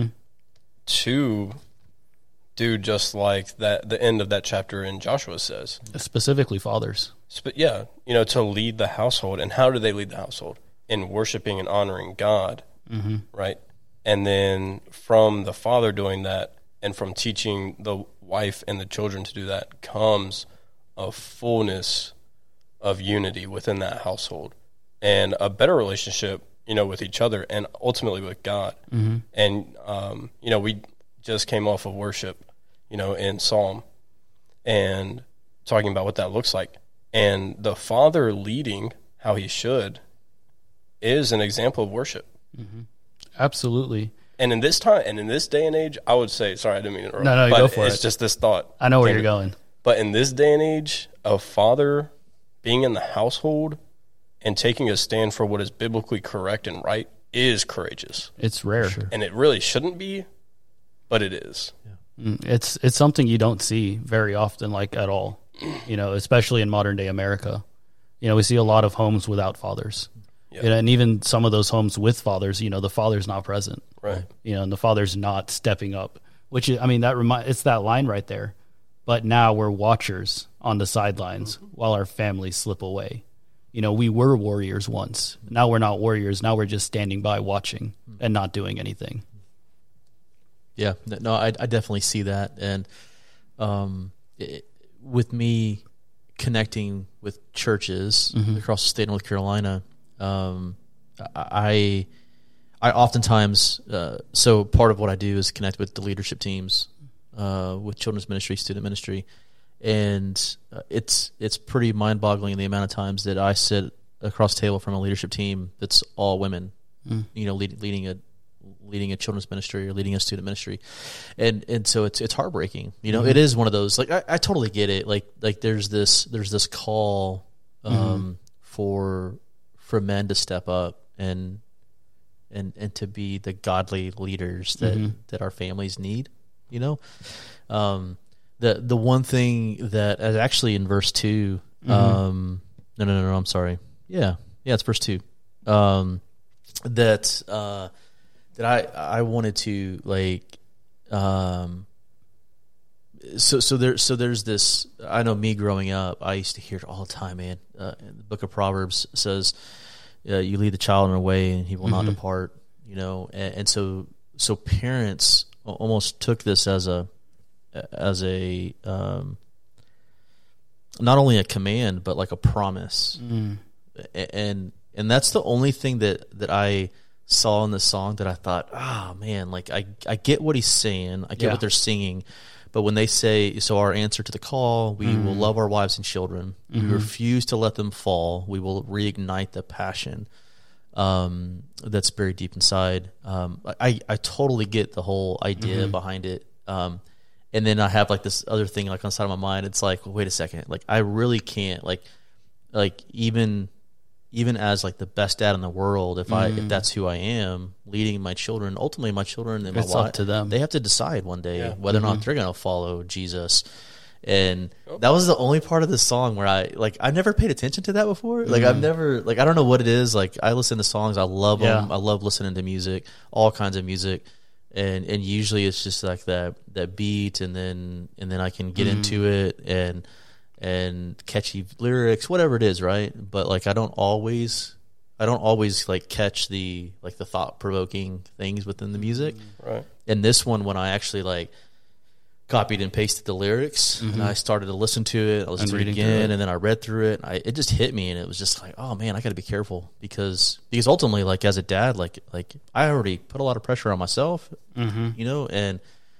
to do just like that. The end of that chapter in Joshua says, Specifically fathers. yeah, you know, to lead the household. And how do they lead the household? In worshiping and honoring God, right? And then from the father doing that, and from teaching the wife and the children to do that, comes a fullness of unity within that household and a better relationship, you know, with each other and ultimately with God. And, you know, we just came off of worship, you know, in Psalm and talking about what that looks like. And the father leading how he should is an example of worship. Absolutely. And in this time, and in this day and age, I would say, sorry, I didn't mean to interrupt. No, but go for it's it. just this thought. I know where you're going. But in this day and age, a father being in the household and taking a stand for what is biblically correct and right is courageous. It's rare. And it really shouldn't be, but it is. It's something you don't see very often, like at all, you know, especially in modern day America. You know, we see a lot of homes without fathers. Yeah. You know, and even some of those homes with fathers, you know, the father's not present. Right. You know, and the father's not stepping up, which is, I mean, it's that line right there. But now we're watchers on the sidelines while our families slip away. You know, we were warriors once. Now we're not warriors. Now we're just standing by watching and not doing anything. Yeah, no, I definitely see that, and with me connecting with churches across the state of North Carolina, I oftentimes so part of what I do is connect with the leadership teams with children's ministry, student ministry, and it's pretty mind-boggling the amount of times that I sit across the table from a leadership team that's all women, you know, leading a children's ministry or leading a student ministry, and so it's heartbreaking. You know, it is one of those, like I totally get it. Like there's this call for men to step up and to be the godly leaders that our families need. You know, the one thing that actually in verse 2, no, I'm sorry. Yeah, it's verse 2. That I wanted to like there's this. I know me growing up, I used to hear it all the time, man. The book of Proverbs says, "You lead the child in a way, and he will not depart." You know, and so parents almost took this as a not only a command but like a promise, and that's the only thing that I saw in this song that I thought, man, like I get what he's saying, I get what they're singing. But when they say, so our answer to the call, we will love our wives and children. We refuse to let them fall. We will reignite the passion that's buried deep inside. I totally get the whole idea behind it. And then I have like this other thing like on the side of my mind. It's like, well, wait a second. Like I really can't like even as like the best dad in the world, if that's who I am, leading my children, ultimately my children and my It's wife, up to them. they have to decide one day whether or not they're going to follow Jesus. And that was the only part of this song where I never paid attention to that before. Like I've never, like, I don't know what it is. Like I listen to songs. I love them. I love listening to music, all kinds of music. And usually it's just like that beat. And then I can get into it and catchy lyrics, whatever it is, right? But like I don't always like catch the thought provoking things within the music. Right. And this one, when I actually like copied and pasted the lyrics and I started to listen to it, I listened to it again, and then I read through it. It just hit me, and it was just like, oh man, I got to be careful because ultimately, like as a dad, like I already put a lot of pressure on myself, you know, and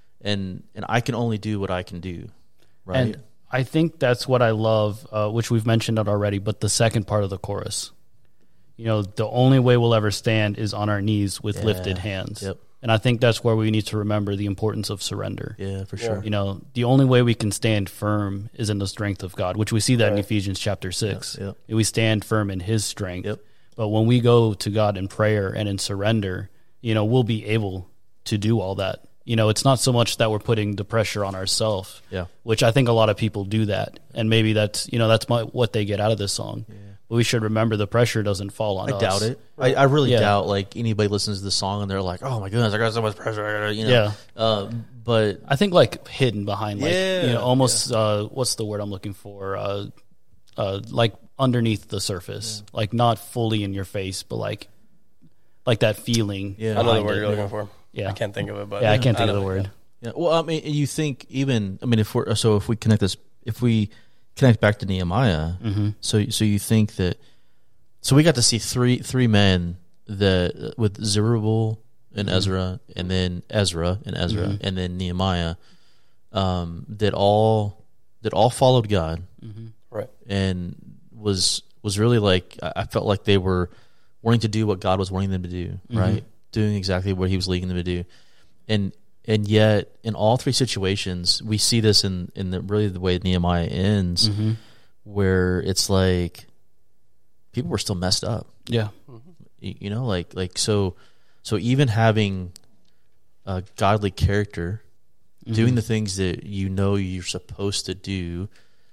I can only do what I can do, right? And I think that's what I love, which we've mentioned it already, but the second part of the chorus. You know, the only way we'll ever stand is on our knees with lifted hands. Yep. And I think that's where we need to remember the importance of surrender. Yeah, for sure. You know, the only way we can stand firm is in the strength of God, which we see that in Ephesians chapter 6. Yep. We stand firm in his strength. Yep. But when we go to God in prayer and in surrender, you know, we'll be able to do all that. You know, it's not so much that we're putting the pressure on ourselves, which I think a lot of people do that. And maybe that's, you know, that's what they get out of this song. Yeah. But we should remember the pressure doesn't fall on us. I doubt it. I really doubt like anybody listens to the song and they're like, oh my goodness, I got so much pressure, you know. Yeah. But I think like hidden behind, like, you know, almost, what's the word I'm looking for? Like underneath the surface, like not fully in your face, but like that feeling. Yeah. I know the word you're looking for. Yeah. I can't think of it, but I can't think of the word. Yeah. Well, I mean, you think even, I mean, if we connect back to Nehemiah, so you think that, so we got to see three men that with Zerubbabel and Ezra, and then Ezra and then Nehemiah, that all followed God, right, and was really like, I felt like they were wanting to do what God was wanting them to do, right, doing exactly what He was leading them to do, and yet in all three situations we see this in the way Nehemiah ends, where it's like people were still messed up. Yeah. You know, like so even having a godly character, doing the things that you know you're supposed to do,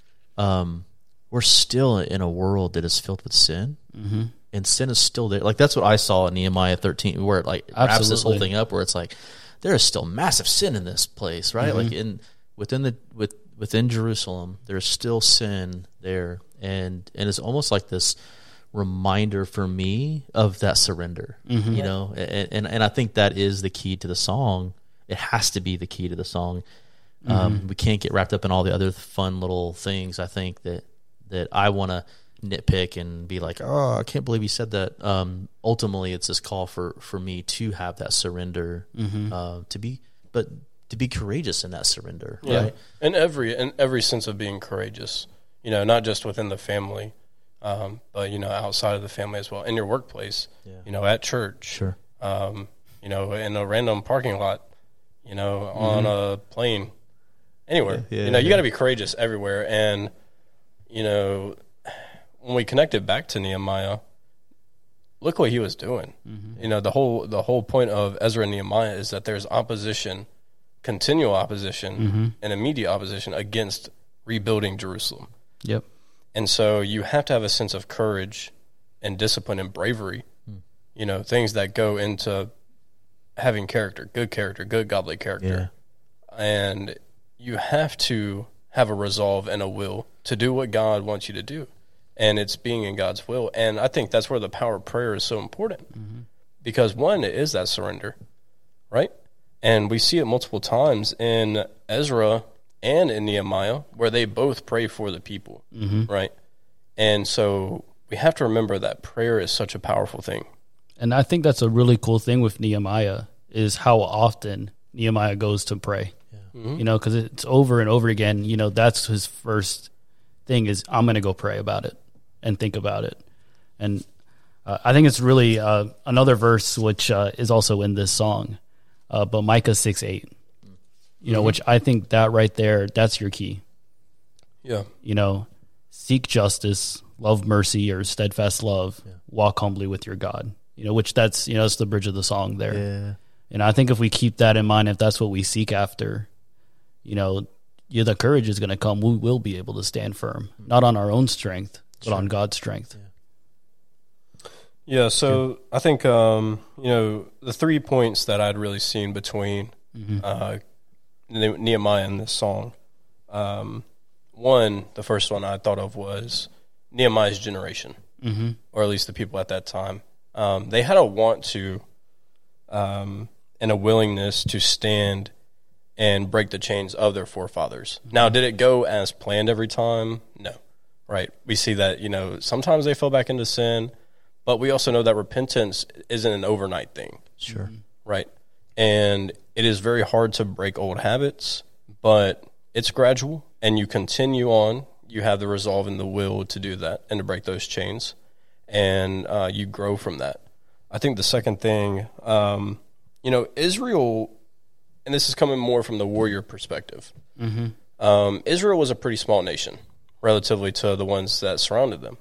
we're still in a world that is filled with sin, and sin is still there. Like that's what I saw in Nehemiah 13, where it like wraps this whole thing up, where it's like there is still massive sin in this place, right? Like within Jerusalem, there's still sin there, and it's almost like this reminder for me of that surrender, you know, and I think that is the key to the song. It has to be the key to the song. We can't get wrapped up in all the other fun little things. I think that I want to nitpick and be like, oh, I can't believe you said that. Ultimately, it's this call for me to have that surrender, to be courageous in that surrender, right? In every sense of being courageous, you know, not just within the family, but you know, outside of the family as well, in your workplace, you know, at church, sure, you know, in a random parking lot, you know, on a plane, anywhere, you know, you got to be courageous everywhere. And you know, when we connect it back to Nehemiah, look what he was doing. You know, the whole point of Ezra and Nehemiah is that there's opposition, continual opposition, and immediate opposition against rebuilding Jerusalem. Yep. And so you have to have a sense of courage and discipline and bravery, you know, things that go into having character, good godly character. And you have to have a resolve and a will to do what God wants you to do. And it's being in God's will. And I think that's where the power of prayer is so important. Because one, it is that surrender, right? And we see it multiple times in Ezra and in Nehemiah, where they both pray for the people, right? And so we have to remember that prayer is such a powerful thing. And I think that's a really cool thing with Nehemiah is how often Nehemiah goes to pray. You know, because it's over and over again. You know, that's his first thing is I'm going to go pray about it and think about it. And I think it's really another verse which is also in this song, but Micah 6:8. You know, which I think that right there, that's your key. Yeah. You know, seek justice, love mercy or steadfast love, walk humbly with your God. You know, which that's, you know, it's the bridge of the song there. Yeah. And I think if we keep that in mind, if that's what we seek after, you know, the courage is going to come. We will be able to stand firm, not on our own strength, but on God's strength. Yeah, so I think, you know, the 3 points that I'd really seen between Nehemiah and this song, one, the first one I thought of was Nehemiah's generation, or at least the people at that time. They had a want to and a willingness to stand and break the chains of their forefathers. Now, did it go as planned every time? No, right? We see that, you know, sometimes they fell back into sin, but we also know that repentance isn't an overnight thing. Sure. Right? And it is very hard to break old habits, but it's gradual, and you continue on. You have the resolve and the will to do that and to break those chains, and you grow from that. I think the second thing, you know, Israel, and this is coming more from the warrior perspective, Israel was a pretty small nation relatively to the ones that surrounded them.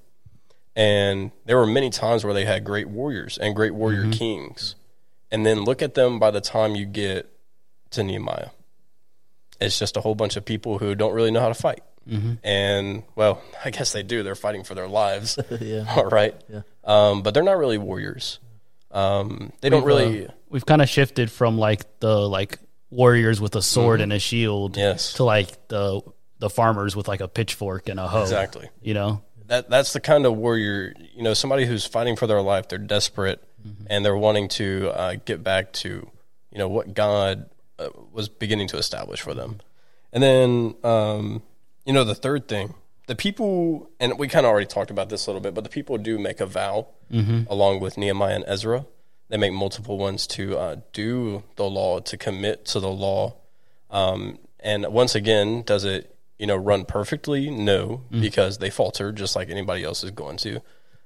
And there were many times where they had great warriors and great warrior kings. And then look at them by the time you get to Nehemiah. It's just a whole bunch of people who don't really know how to fight. And, well, I guess they do. They're fighting for their lives. All right. But they're not really warriors. They don't really... We've kind of shifted from, like, the, like, warriors with a sword and a shield to, like, the farmers with, like, a pitchfork and a hoe. Exactly. You know? That's the kind of warrior, you know, somebody who's fighting for their life. They're desperate, and they're wanting to get back to, you know, what God was beginning to establish for them. And then, you know, the third thing, the people, and we kind of already talked about this a little bit, but the people do make a vow along with Nehemiah and Ezra. They make multiple ones to do the law, to commit to the law. And once again, does it, you know, run perfectly? No, because they falter just like anybody else is going to.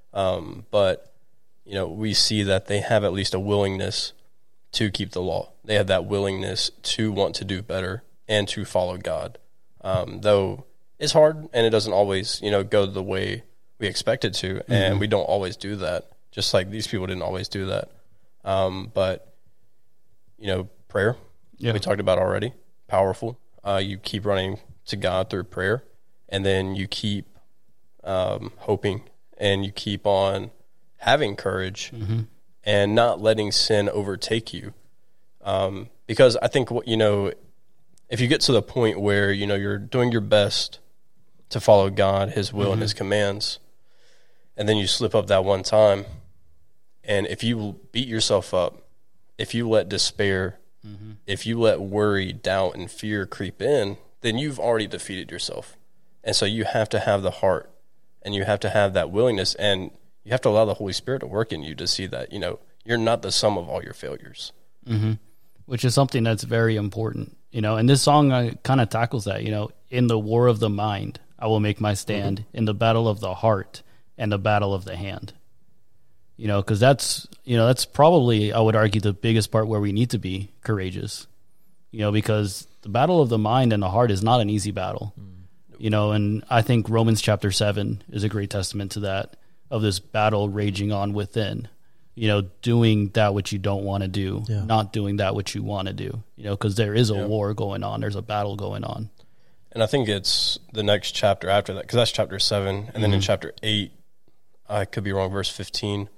But, you know, we see that they have at least a willingness to keep the law. They have that willingness to want to do better and to follow God. Though it's hard and it doesn't always, you know, go the way we expect it to. And we don't always do that, just like these people didn't always do that. But, you know, prayer, we talked about already, powerful. You keep running to God through prayer, and then you keep hoping, and you keep on having courage and not letting sin overtake you. Because I think, you know, if you get to the point where, you know, you're doing your best to follow God, His will, and His commands, and then you slip up that one time, and if you beat yourself up, if you let despair, if you let worry, doubt, and fear creep in, then you've already defeated yourself. And so you have to have the heart, and you have to have that willingness, and you have to allow the Holy Spirit to work in you to see that, you know, you're not the sum of all your failures. Which is something that's very important, you know, and this song kind of tackles that, you know, in the war of the mind, I will make my stand, in the battle of the heart and the battle of the hand. You know, because that's, you know, that's probably, I would argue, the biggest part where we need to be courageous, you know, because the battle of the mind and the heart is not an easy battle, you know, and I think Romans chapter 7 is a great testament to that, of this battle raging on within, you know, doing that which you don't want to do, not doing that which you want to do, you know, because there is a war going on, there's a battle going on. And I think it's the next chapter after that, because that's chapter 7, and then in chapter 8, I could be wrong, verse 15,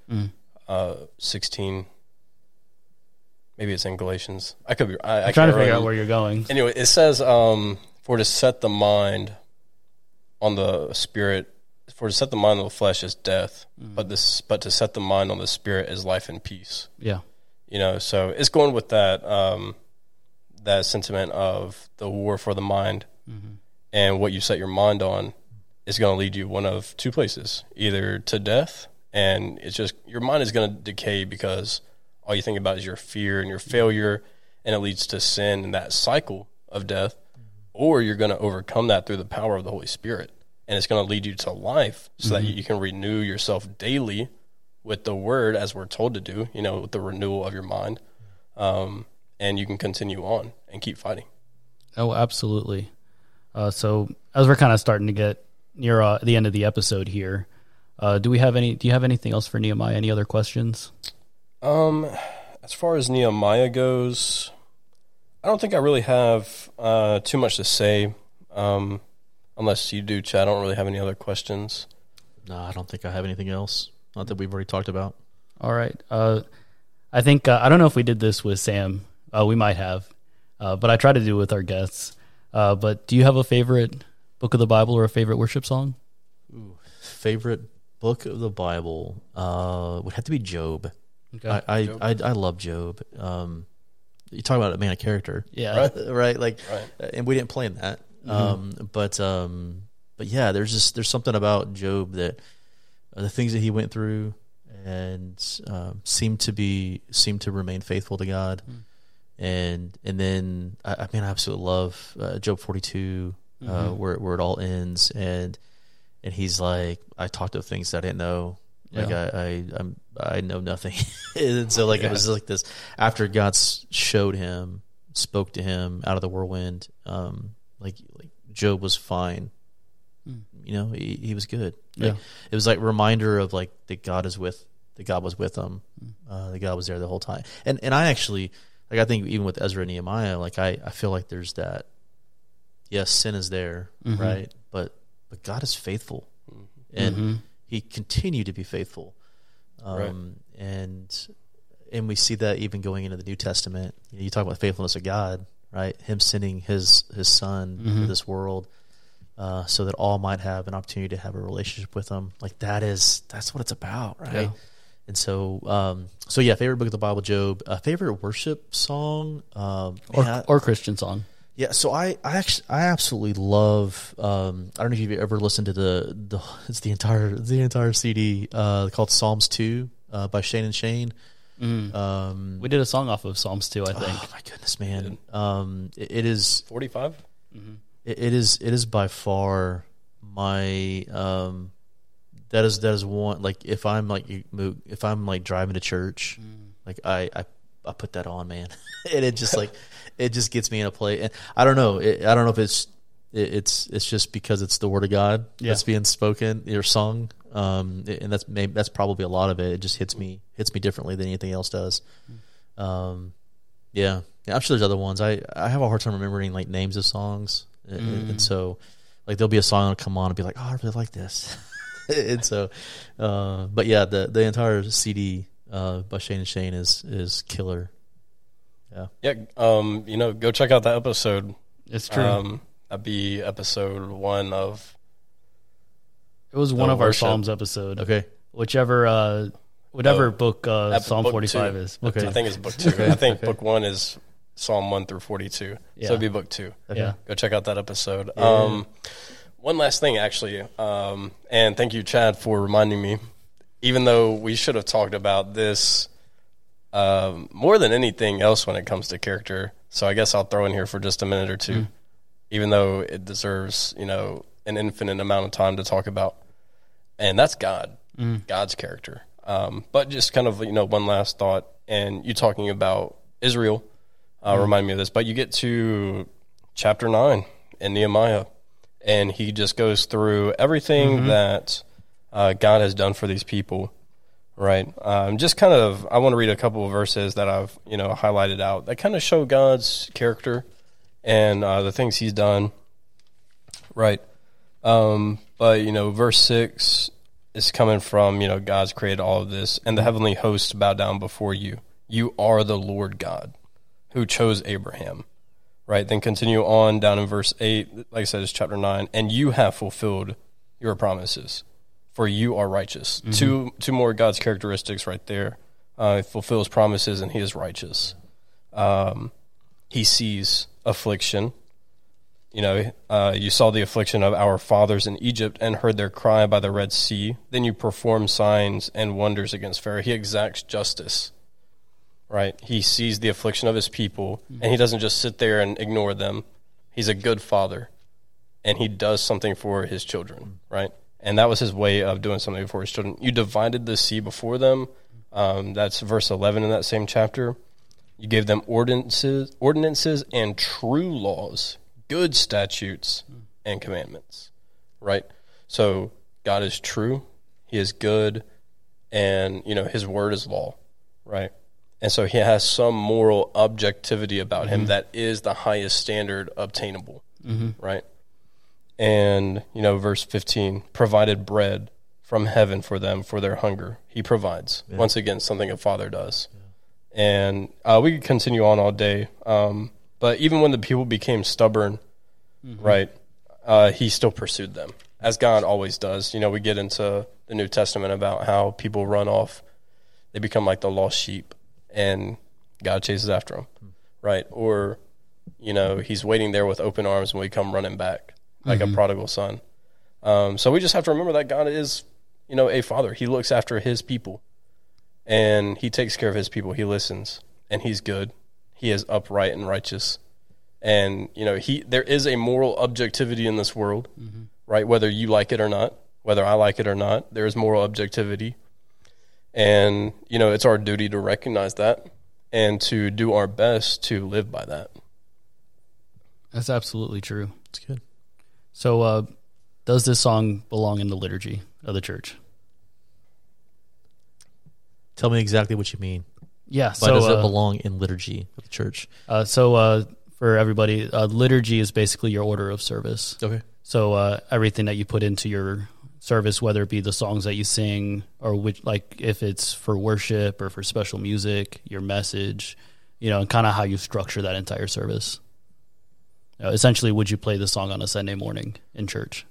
16, maybe it's in Galatians. I could be. I'm trying to figure out where you're going. Anyway, it says, for to set the mind on the spirit, for to set the mind on the flesh is death, but to set the mind on the spirit is life and peace. Yeah. So it's going with that that sentiment of the war for the mind, and what you set your mind on is going to lead you one of two places, either to death, and it's just your mind is going to decay because all you think about is your fear and your failure, and it leads to sin and that cycle of death, or you're going to overcome that through the power of the Holy Spirit, and it's going to lead you to life so that you can renew yourself daily with the word, as we're told to do, with the renewal of your mind, and you can continue on and keep fighting. Oh, absolutely. So as we're kind of starting to get near the end of the episode here, do you have anything else for Nehemiah? Any other questions? As far as Nehemiah goes, I don't think I really have too much to say, unless you do, Chad. I don't really have any other questions. No, I don't think I have anything else. Not that we've already talked about. All right. I think, I don't know if we did this with Sam. We might have, but I try to do it with our guests. But do you have a favorite book of the Bible or a favorite worship song? Ooh, favorite book of the Bible would have to be Job. Okay. I love Job. You talk about a man of character, Yeah. right? And we didn't plan that. But yeah, there's something about Job that the things that he went through and seemed to remain faithful to God. And then I absolutely love Job 42, where it all ends, and he's like, I talked of things that I didn't know, like I know nothing, and so it was like this after God spoke to him out of the whirlwind, like Job was fine, he was good. It was like a reminder of that God was with him, that God was there the whole time, and I actually. I think even with Ezra and Nehemiah, I feel like there's that. Yes, sin is there, right? But God is faithful, and He continued to be faithful, Right. and we see that even going into the New Testament. You talk about the faithfulness of God, right? Him sending His Son to this world, so that all might have an opportunity to have a relationship with Him. That's what it's about, right? Yeah. And so yeah, favorite book of the Bible, Job. Favorite worship song, Or Christian song. Yeah, so I absolutely love. I don't know if you've ever listened to the entire CD called Psalms 2 by Shane and Shane. We did a song off of Psalms 2, I think. Oh my goodness, man! It is 45. it is by far my that is one, if I'm driving to church, I put that on, man, and it just it just gets me in a place. And I don't know if it's just because it's the word of God that's being spoken or sung, and that's probably a lot of it. It just hits me differently than anything else does. Yeah, I'm sure there's other ones. I have a hard time remembering names of songs, and so there'll be a song that'll come on and be like, oh, I really like this. And so, but yeah, the entire CD by Shane and Shane is killer. Yeah. Go check out that episode. It's true. That'd be episode 1 of. It was one of our worship. Psalms episode. Okay, Whatever book Psalm book 45 2. is. Okay. I think it's book 2. I think book 1 is Psalm 1 through 42. Yeah. So it'd be book 2. Yeah. Go check out that episode. One last thing, actually, and thank you, Chad, for reminding me. Even though we should have talked about this more than anything else when it comes to character, so I guess I'll throw in here for just a minute or two, even though it deserves, an infinite amount of time to talk about, and that's God, God's character. But just kind of, one last thought, and you talking about Israel remind me of this, but you get to chapter 9 in Nehemiah, and he just goes through everything that God has done for these people, right? Just kind of, I want to read a couple of verses that I've, highlighted out that kind of show God's character and the things he's done, right? But, verse 6 is coming from, God's created all of this, and the heavenly hosts bow down before you. You are the Lord God who chose Abraham, right? Then continue on down in verse 8, like I said, it's chapter 9, and you have fulfilled your promises, for you are righteous. Two more God's characteristics right there. He fulfills promises, and he is righteous. He sees affliction. You know, you saw the affliction of our fathers in Egypt and heard their cry by the Red Sea. Then you perform signs and wonders against Pharaoh. He exacts justice, right? He sees the affliction of his people, and he doesn't just sit there and ignore them. He's a good father, and he does something for his children, right? And that was his way of doing something for his children. You divided the sea before them. That's verse 11 in that same chapter. You gave them ordinances and true laws, good statutes and commandments, right? So God is true, he is good, and, you know, his word is law, right? And so he has some moral objectivity about him that is the highest standard obtainable, right? And, you know, verse 15, provided bread from heaven for them for their hunger. He provides. Yeah. Once again, something a father does. Yeah. And we could continue on all day. But even when the people became stubborn, right, he still pursued them, as God always does. You know, we get into the New Testament about how people run off. They become like the lost sheep, and God chases after them, right? Or, you know, he's waiting there with open arms when we come running back, like a prodigal son. So we just have to remember that God is, you know, a father. He looks after his people, and he takes care of his people. He listens, and he's good. He is upright and righteous. And, you know, there is a moral objectivity in this world, right? Whether you like it or not, whether I like it or not, there is moral objectivity. And, you know, it's our duty to recognize that and to do our best to live by that. That's absolutely true. That's good. So, does this song belong in the liturgy of the church? Tell me exactly what you mean. Yeah. Why does it belong in liturgy of the church? For everybody, liturgy is basically your order of service. Okay. So everything that you put into your service, whether it be the songs that you sing, or which, like if it's for worship or for special music, your message, you know, and kind of how you structure that entire service. Essentially, would you play the song on a Sunday morning in church?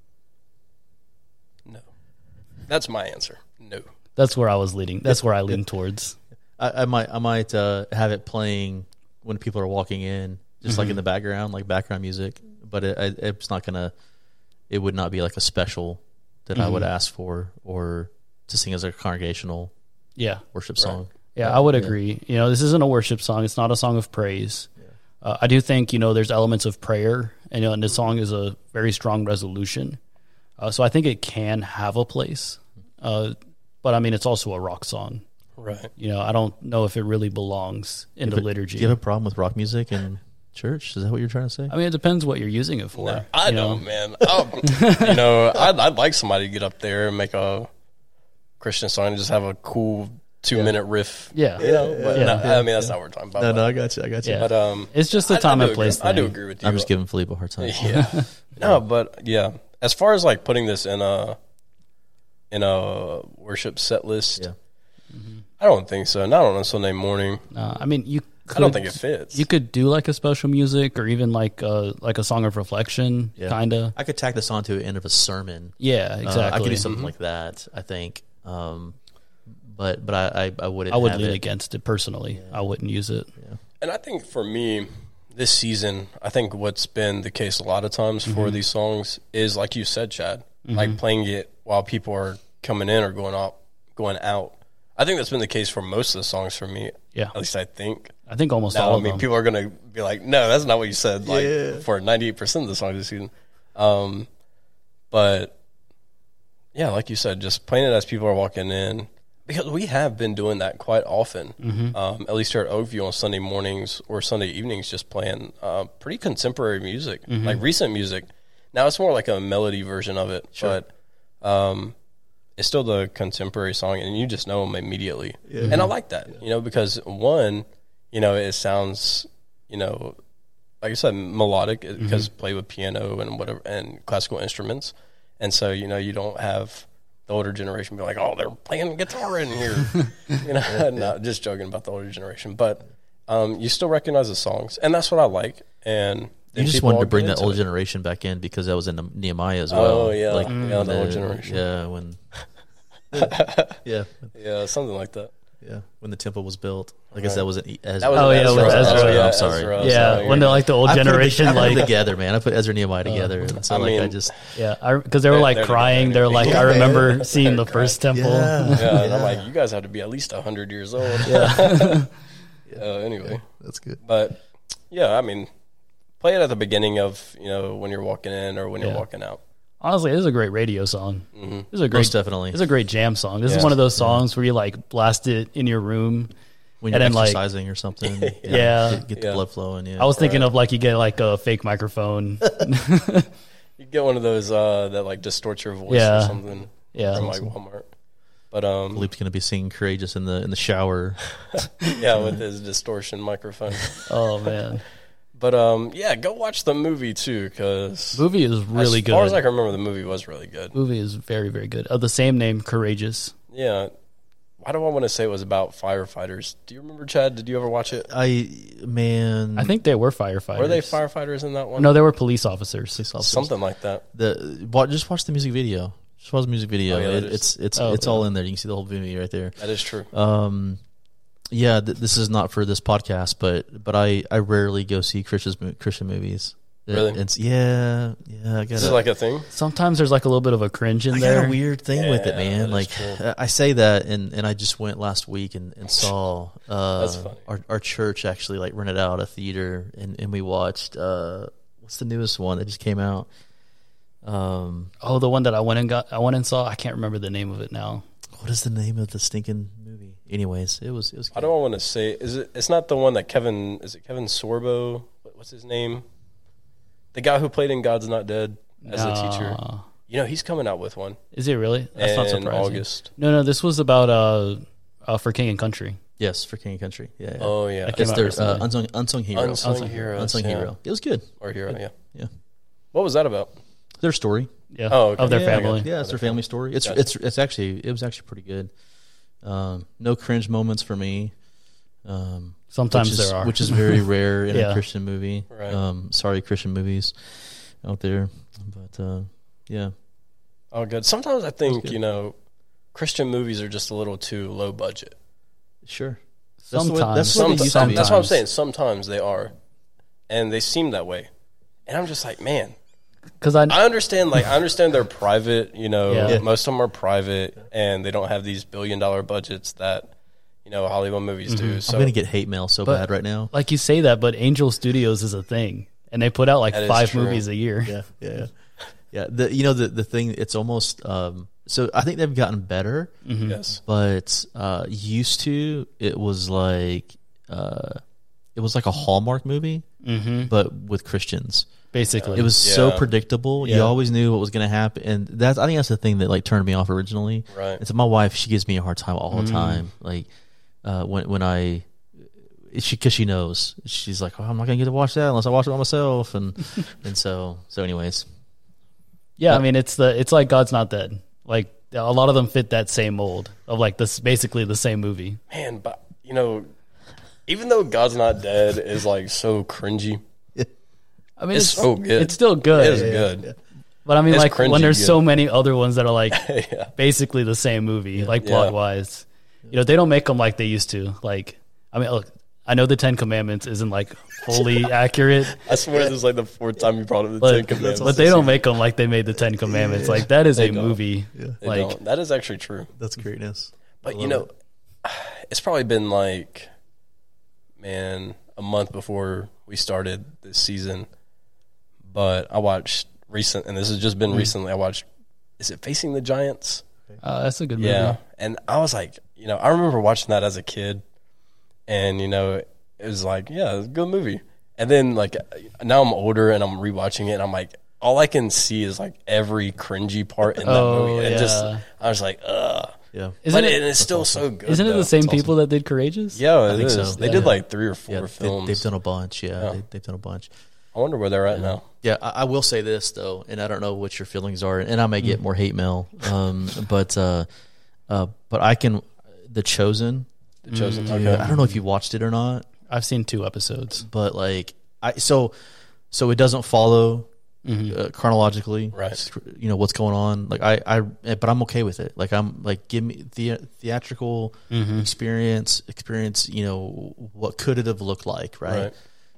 No. That's my answer. No. That's where I was leading. That's where I lean towards. I might have it playing when people are walking in, just like in the background, like background music. But it's not gonna. It would not be like a special that I would ask for or to sing as a congregational worship song. Yeah, I would agree. You know, this isn't a worship song. It's not a song of praise. I do think, you know, there's elements of prayer, and, you know, and this song is a very strong resolution. So I think it can have a place. But, I mean, it's also a rock song. Right. You know, I don't know if it really belongs in the liturgy. Do you have a problem with rock music in church? Is that what you're trying to say? I mean, it depends what you're using it for. No, I don't, man. You know, I'd like somebody to get up there and make a Christian song and just have a cool 2-minute riff. Yeah. You know, but I mean, that's not what we're talking about. No, I got you. Yeah. But it's just the time and place thing. I do agree with you. I'm just giving Philippe a hard time. Yeah. No, but yeah, as far as like putting this in a worship set list, I don't think so. Not on a Sunday morning. I mean, I don't think it fits. You could do like a special music or even like a song of reflection, kind of. I could tack this on to the end of a sermon. Yeah, exactly. I could do something like that, I think. But I wouldn't. I would lean against it personally. Yeah. I wouldn't use it. Yeah. And I think for me, this season, I think what's been the case a lot of times for these songs is, like you said, Chad, like playing it while people are coming in or going out. I think that's been the case for most of the songs for me. Yeah. At least I think. I think almost all of them. I mean, people are going to be like, no, that's not what you said, like, for 98% of the songs this season. But, yeah, like you said, just playing it as people are walking in. Because we have been doing that quite often, at least here at Oakview on Sunday mornings or Sunday evenings, just playing pretty contemporary music, like recent music. Now it's more like a melody version of it, but it's still the contemporary song, and you just know them immediately. Yeah. And I like that, you know, because one, you know, it sounds, you know, like I said, melodic because play with piano and whatever and classical instruments, and so you know you don't have the older generation be like, oh, they're playing guitar in here. You know, not just joking about the older generation. But you still recognize the songs, and that's what I like. and You then just people wanted all to bring get that into old it. generation back in because that was in Nehemiah as well. Oh yeah, Like, yeah, the old generation. Yeah, when Yeah, something like that. yeah, when the temple was built. I guess that wasn't Ezra. That was Oh, yeah, with Ezra. I'm sorry. Ezra. Yeah, So, when they're like the old I put it- generation, I put like it together, man. I put Ezra and Nehemiah together, and so I like mean- I just yeah, because they were like they're crying. They're like, I remember seeing the first temple. yeah, and I'm like, you guys have to be at least 100 years old. Yeah. Anyway, that's good. but yeah, I mean, play it at the beginning of when you're walking in or when you're Yeah. walking out. Honestly, this is a great radio song. This is a great, Most definitely. This is a great jam song. This is Yeah. one of those songs where you like blast it in your room. When you're and then, like- exercising or something, Yeah. get the Yeah. blood flowing. Yeah, I was thinking of like you get like a fake microphone. You get one of those that like distorts your voice or Yeah. something Yeah. from like Walmart. But Luke's gonna be singing "Courageous" in the shower. yeah, with his distortion microphone. Oh man, But yeah, go watch the movie too, because movie is really as far as I good. can remember, the movie was really good. Movie is very very good. Of the same name, Courageous. Yeah. Why do I want to say it was about firefighters? Do you remember, Chad? Did you ever watch it? I think they were firefighters. Were they firefighters in that one? No, they were police officers. Something like that. Just watch the music video. Just watch the music video. Oh, yeah, that It's Oh, it's yeah. all in there. You can see the whole movie right there. That is true. Yeah, this is not for this podcast, but I rarely go see Christian movies. Really? Yeah. I got This is like a thing. Sometimes there's like a little bit of a cringe in I there. got a weird thing with it, Yeah, man. that is Like true. I say that, and I just went last week and saw That's funny. our church actually like rented out a theater, and we watched what's the newest one that just came out? Oh, the one that I went and saw. I can't remember the name of it now. What is the name of the stinking movie? Anyways, it was I don't want to say. It's not the one that Kevin Sorbo? What's his name? The guy who played in God's Not Dead as a teacher. He's coming out with one Is it really? That's not in surprising. August. No, this was about For King and Country. Yes, for King and Country. Yeah. Oh yeah, That came It's out their recently. unsung hero. Unsung Heroes, Unsung yeah. hero. It was good. or hero. Yeah. Yeah. What was that about? Their story. Yeah, Oh, okay. of their Yeah, I family. got Yeah, it's their family story. It was actually pretty good. No cringe moments for me. Sometimes there are, which is very rare in Yeah. a Christian movie. Right. Sorry, Christian movies out there, but yeah, Oh, good. Sometimes I think good. Christian movies are just a little too low budget. sure. Sometimes. That's what they used to be. That's what I'm saying. Sometimes they are, and they seem that way. And I'm just like, man, because I understand. Like, I understand they're private. Yeah. Most of them are private, and they don't have these billion-dollar budgets that Hollywood movies do. So I'm gonna get hate mail so But- bad right now. like you say that, but Angel Studios is a thing, and they put out like That is 5 true. movies a year. Yeah. The thing. It's almost. So I think they've gotten better, yes, but used to it was like a Hallmark movie, but with Christians. Basically, It was so Yeah. predictable. You Yeah. always knew what was going to happen, and I think that's the thing that like turned me off originally. Right. And so my wife, she gives me a hard time all the time. Like because she knows, she's like, oh, I'm not going to get to watch that unless I watch it by myself, and so anyways, Yeah, I mean it's like God's Not Dead. Like a lot of them fit that same mold of like this, basically the same movie. man. But even though God's Not Dead is like so cringy, I mean It's so good. It's still good. it is good. But I mean, It's like when cringy there's good. so many other ones that are like Yeah. basically the same movie, like Yeah. plot wise. They don't make them like they used to. Like, I mean, look, I know the 10 Commandments isn't like fully accurate, I swear this is like the 4th time you brought up the but, Ten Commandments. but they don't make them like they made the 10 Commandments. Like that is a don't. movie. They Like, don't. That is actually true. that's greatness. But it's probably been like, man, a month before we started this season. But I watched and this has just been recently. I watched. Is it Facing the Giants? that's a good movie. Yeah, and I was like, I remember watching that as a kid, and it was like, yeah, it's a good movie. And then like now I'm older and I'm rewatching it, and I'm like, all I can see is like every cringy part in that Oh, movie, and yeah. I was like, ugh. Yeah, But it's still so good. Isn't it though. the same people that did Courageous? Yeah, it think is. so. They Yeah. did like 3 or 4 yeah. films. They've done a bunch. Yeah, Yeah. they've done a bunch. I wonder where they're at now. Yeah, I will say this though, and I don't know what your feelings are, and I may get more hate mail, but I can. The Chosen. The Chosen. I don't know if you watched it or not, I've seen 2 episodes. but like so it doesn't follow chronologically, Right. You know what's going on. Like but I'm okay with it. Like I'm like, give me the theatrical experience. You know, what could it have looked like, right?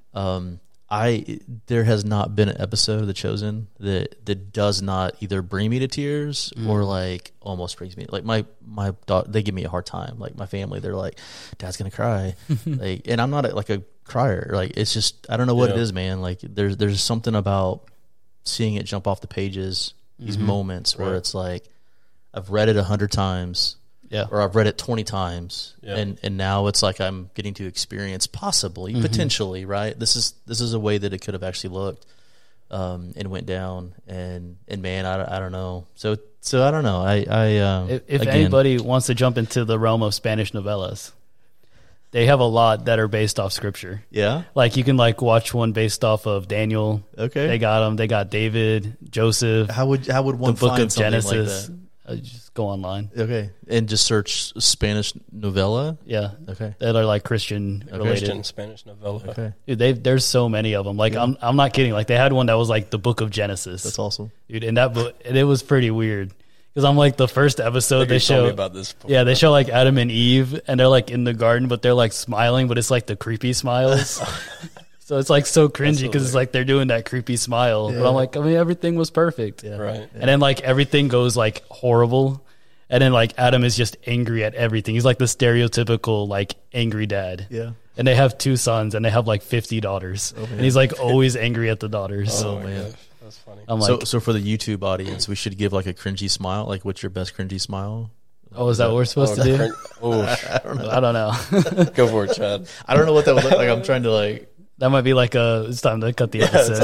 There has not been an episode of The Chosen that does not either bring me to tears or like almost brings me. Like my daughter, they give me a hard time. Like my family, they're like, "Dad's gonna cry," like, and I'm not like a crier. Like it's just, I don't know what it is, man. Like there's something about seeing it jump off the pages. These moments where it's like, I've read it 100 times. Yeah. Or I've read it 20 times, Yeah. and now it's like I'm getting to experience possibly, potentially, right? This is a way that it could have actually looked, and went down, and man, I don't know. So I don't know. If again, anybody wants to jump into the realm of Spanish novellas, they have a lot that are based off scripture. yeah, Like you can like watch one based off of Daniel. okay. They got them. They got David, Joseph, How would one the book find of something Genesis. like Just go online. that? Okay, and just search Spanish novella. Yeah. Okay, That are like Christian related. Christian Spanish novella. okay, Dude, there's so many of them. Like I'm not kidding. Like they had one that was like the book of Genesis. that's awesome. Dude, and that book, and it was pretty weird because I'm like the first episode they You told me show. about this before. Yeah, they show like Adam and Eve, and they're like in the garden, but they're like smiling, but it's like the creepy smiles. So it's like so cringy because it's like they're doing that creepy smile. But I'm like, I mean, everything was perfect. Yeah. Right. And then like everything goes like horrible. And then like Adam is just angry at everything. He's like the stereotypical like angry dad. Yeah. And they have 2 sons and they have like 50 daughters. And he's like always angry at the daughters. Oh, my man. gosh, that's funny. I'm like, So for the YouTube audience, we should give like a cringy smile. Like, what's your best cringy smile? oh, is that what we're supposed to do? Oh, I don't know. go for it, Chad. I don't know what that would look like. I'm trying to like. That might be like it's time to cut the episode.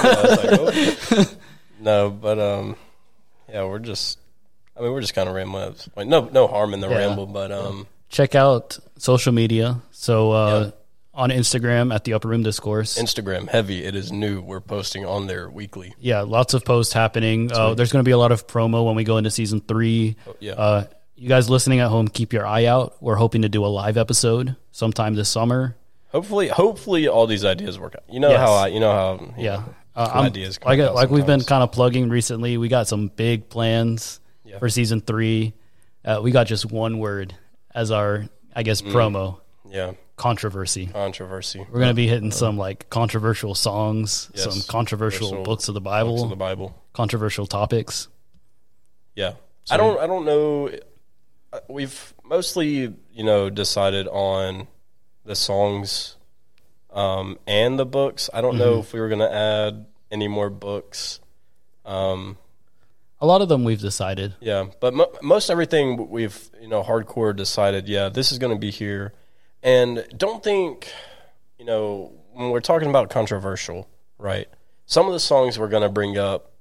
No, but yeah, we're just kind of rambling at this point. No harm in the ramble, but Check out social media. So on Instagram at the Upper Room Discourse. Instagram heavy. It is new. We're posting on there weekly. Yeah, lots of posts happening. There's going to be a lot of promo when we go into season 3. Yeah. You guys listening at home, keep your eye out. We're hoping to do a live episode sometime this summer. Hopefully all these ideas work out. You know Yes. how Yeah. ideas come out like we've been sometimes. kind of plugging recently. We got some big plans for season 3. We got just one word as our, I guess, promo. Yeah. Controversy. Controversy. We're going to be hitting some like controversial songs, Yes. some controversial books of the Bible, Books of the Bible. controversial topics. Yeah. I don't know. We've mostly, decided on the songs and the books. I don't know if we were going to add any more books. A lot of them we've decided. Yeah, but most everything we've, hardcore decided, this is going to be here. And don't think, when we're talking about controversial, right, some of the songs we're going to bring up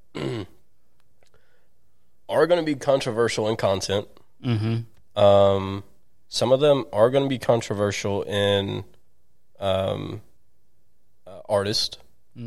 are going to be controversial in content. Mm-hmm. Some of them are going to be controversial in artist.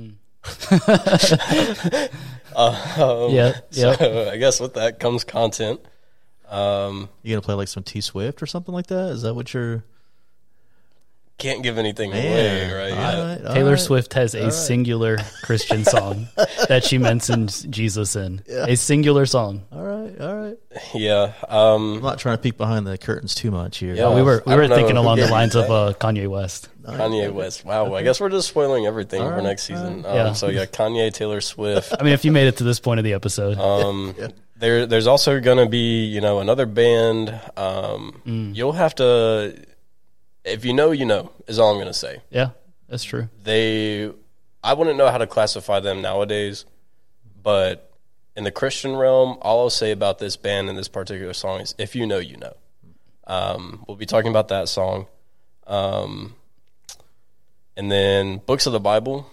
Yeah. So I guess with that comes content. You gonna play like some T Swift or something like that? Is that what you're? Can't give anything Man. away, right? Yeah. All right, all Taylor right. Swift has a singular Christian song that she mentions Jesus in. A singular song. All right. Yeah. I'm not trying to peek behind the curtains too much here. Yeah. We were I don't know thinking who along the gave you lines of that. Kanye West. Kanye West. Wow. I guess we're just spoiling everything for next season. Yeah. So yeah, Kanye, Taylor Swift. I mean, if you made it to this point of the episode, There's also going to be, another band. You'll have to, if you know, is all I'm going to say. yeah, that's true. I wouldn't know how to classify them nowadays, but in the Christian realm, all I'll say about this band and this particular song is, if you know, you know. We'll be talking about that song. And then Books of the Bible,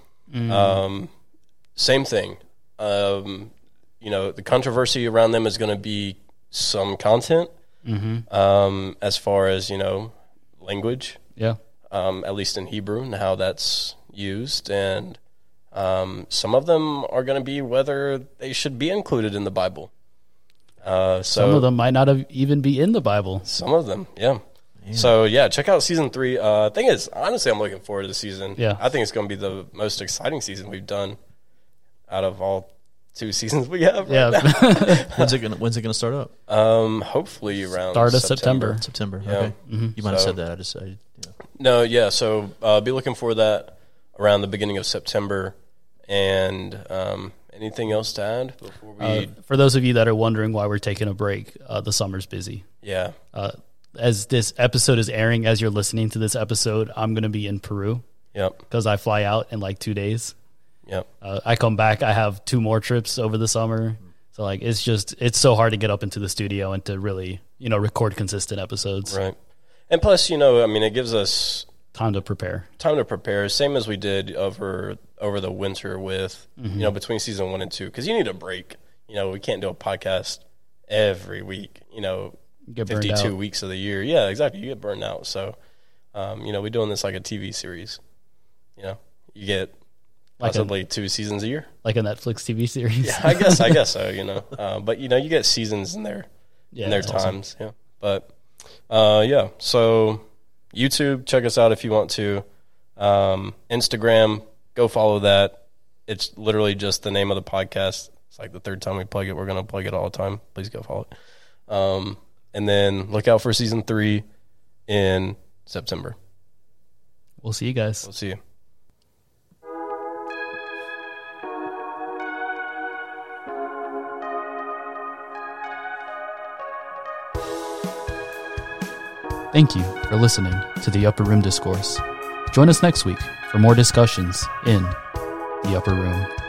same thing. The controversy around them is going to be some content, as far as, language, Yeah. at least in Hebrew, and how that's used. And some of them are going to be whether they should be included in the Bible. Some of them might not have even be in the Bible. Some of them, yeah. So yeah, check out season 3. Thing is, honestly, I'm looking forward to the season. Yeah. I think it's going to be the most exciting season we've done out of all 2 seasons we have. Right now. When's it gonna start up? Hopefully around Start of September. September. Yeah. Okay. You might have So- said that. No, yeah. So be looking for that around the beginning of September. And anything else to add before we? For those of you that are wondering why we're taking a break, the summer's busy. Yeah. As this episode is airing, as you're listening to this episode, I'm going to be in Peru Yep. because I fly out in like 2 days. Yep. I come back, I have 2 more trips over the summer. So like, it's so hard to get up into the studio and to really, record consistent episodes. Right. And plus, it gives us Time to prepare. Same as we did over the winter with, between season 1 and 2, because you need a break. We can't do a podcast every week, Get burned 52 out. weeks of the year. Yeah, exactly. You get burned out. So, we're doing this like a TV series. You get Like possibly 2 seasons a year. Like a Netflix TV series. Yeah, I guess so, but you get seasons in there. Yeah, in their that's awesome. times. Yeah. But yeah. So YouTube, check us out if you want to. Instagram, go follow that. It's literally just the name of the podcast. It's like the 3rd time we plug it. We're gonna plug it all the time. Please go follow it. And then look out for season 3 in September. We'll see you guys. We'll see you. Thank you for listening to the Upper Room Discourse. Join us next week for more discussions in the Upper Room.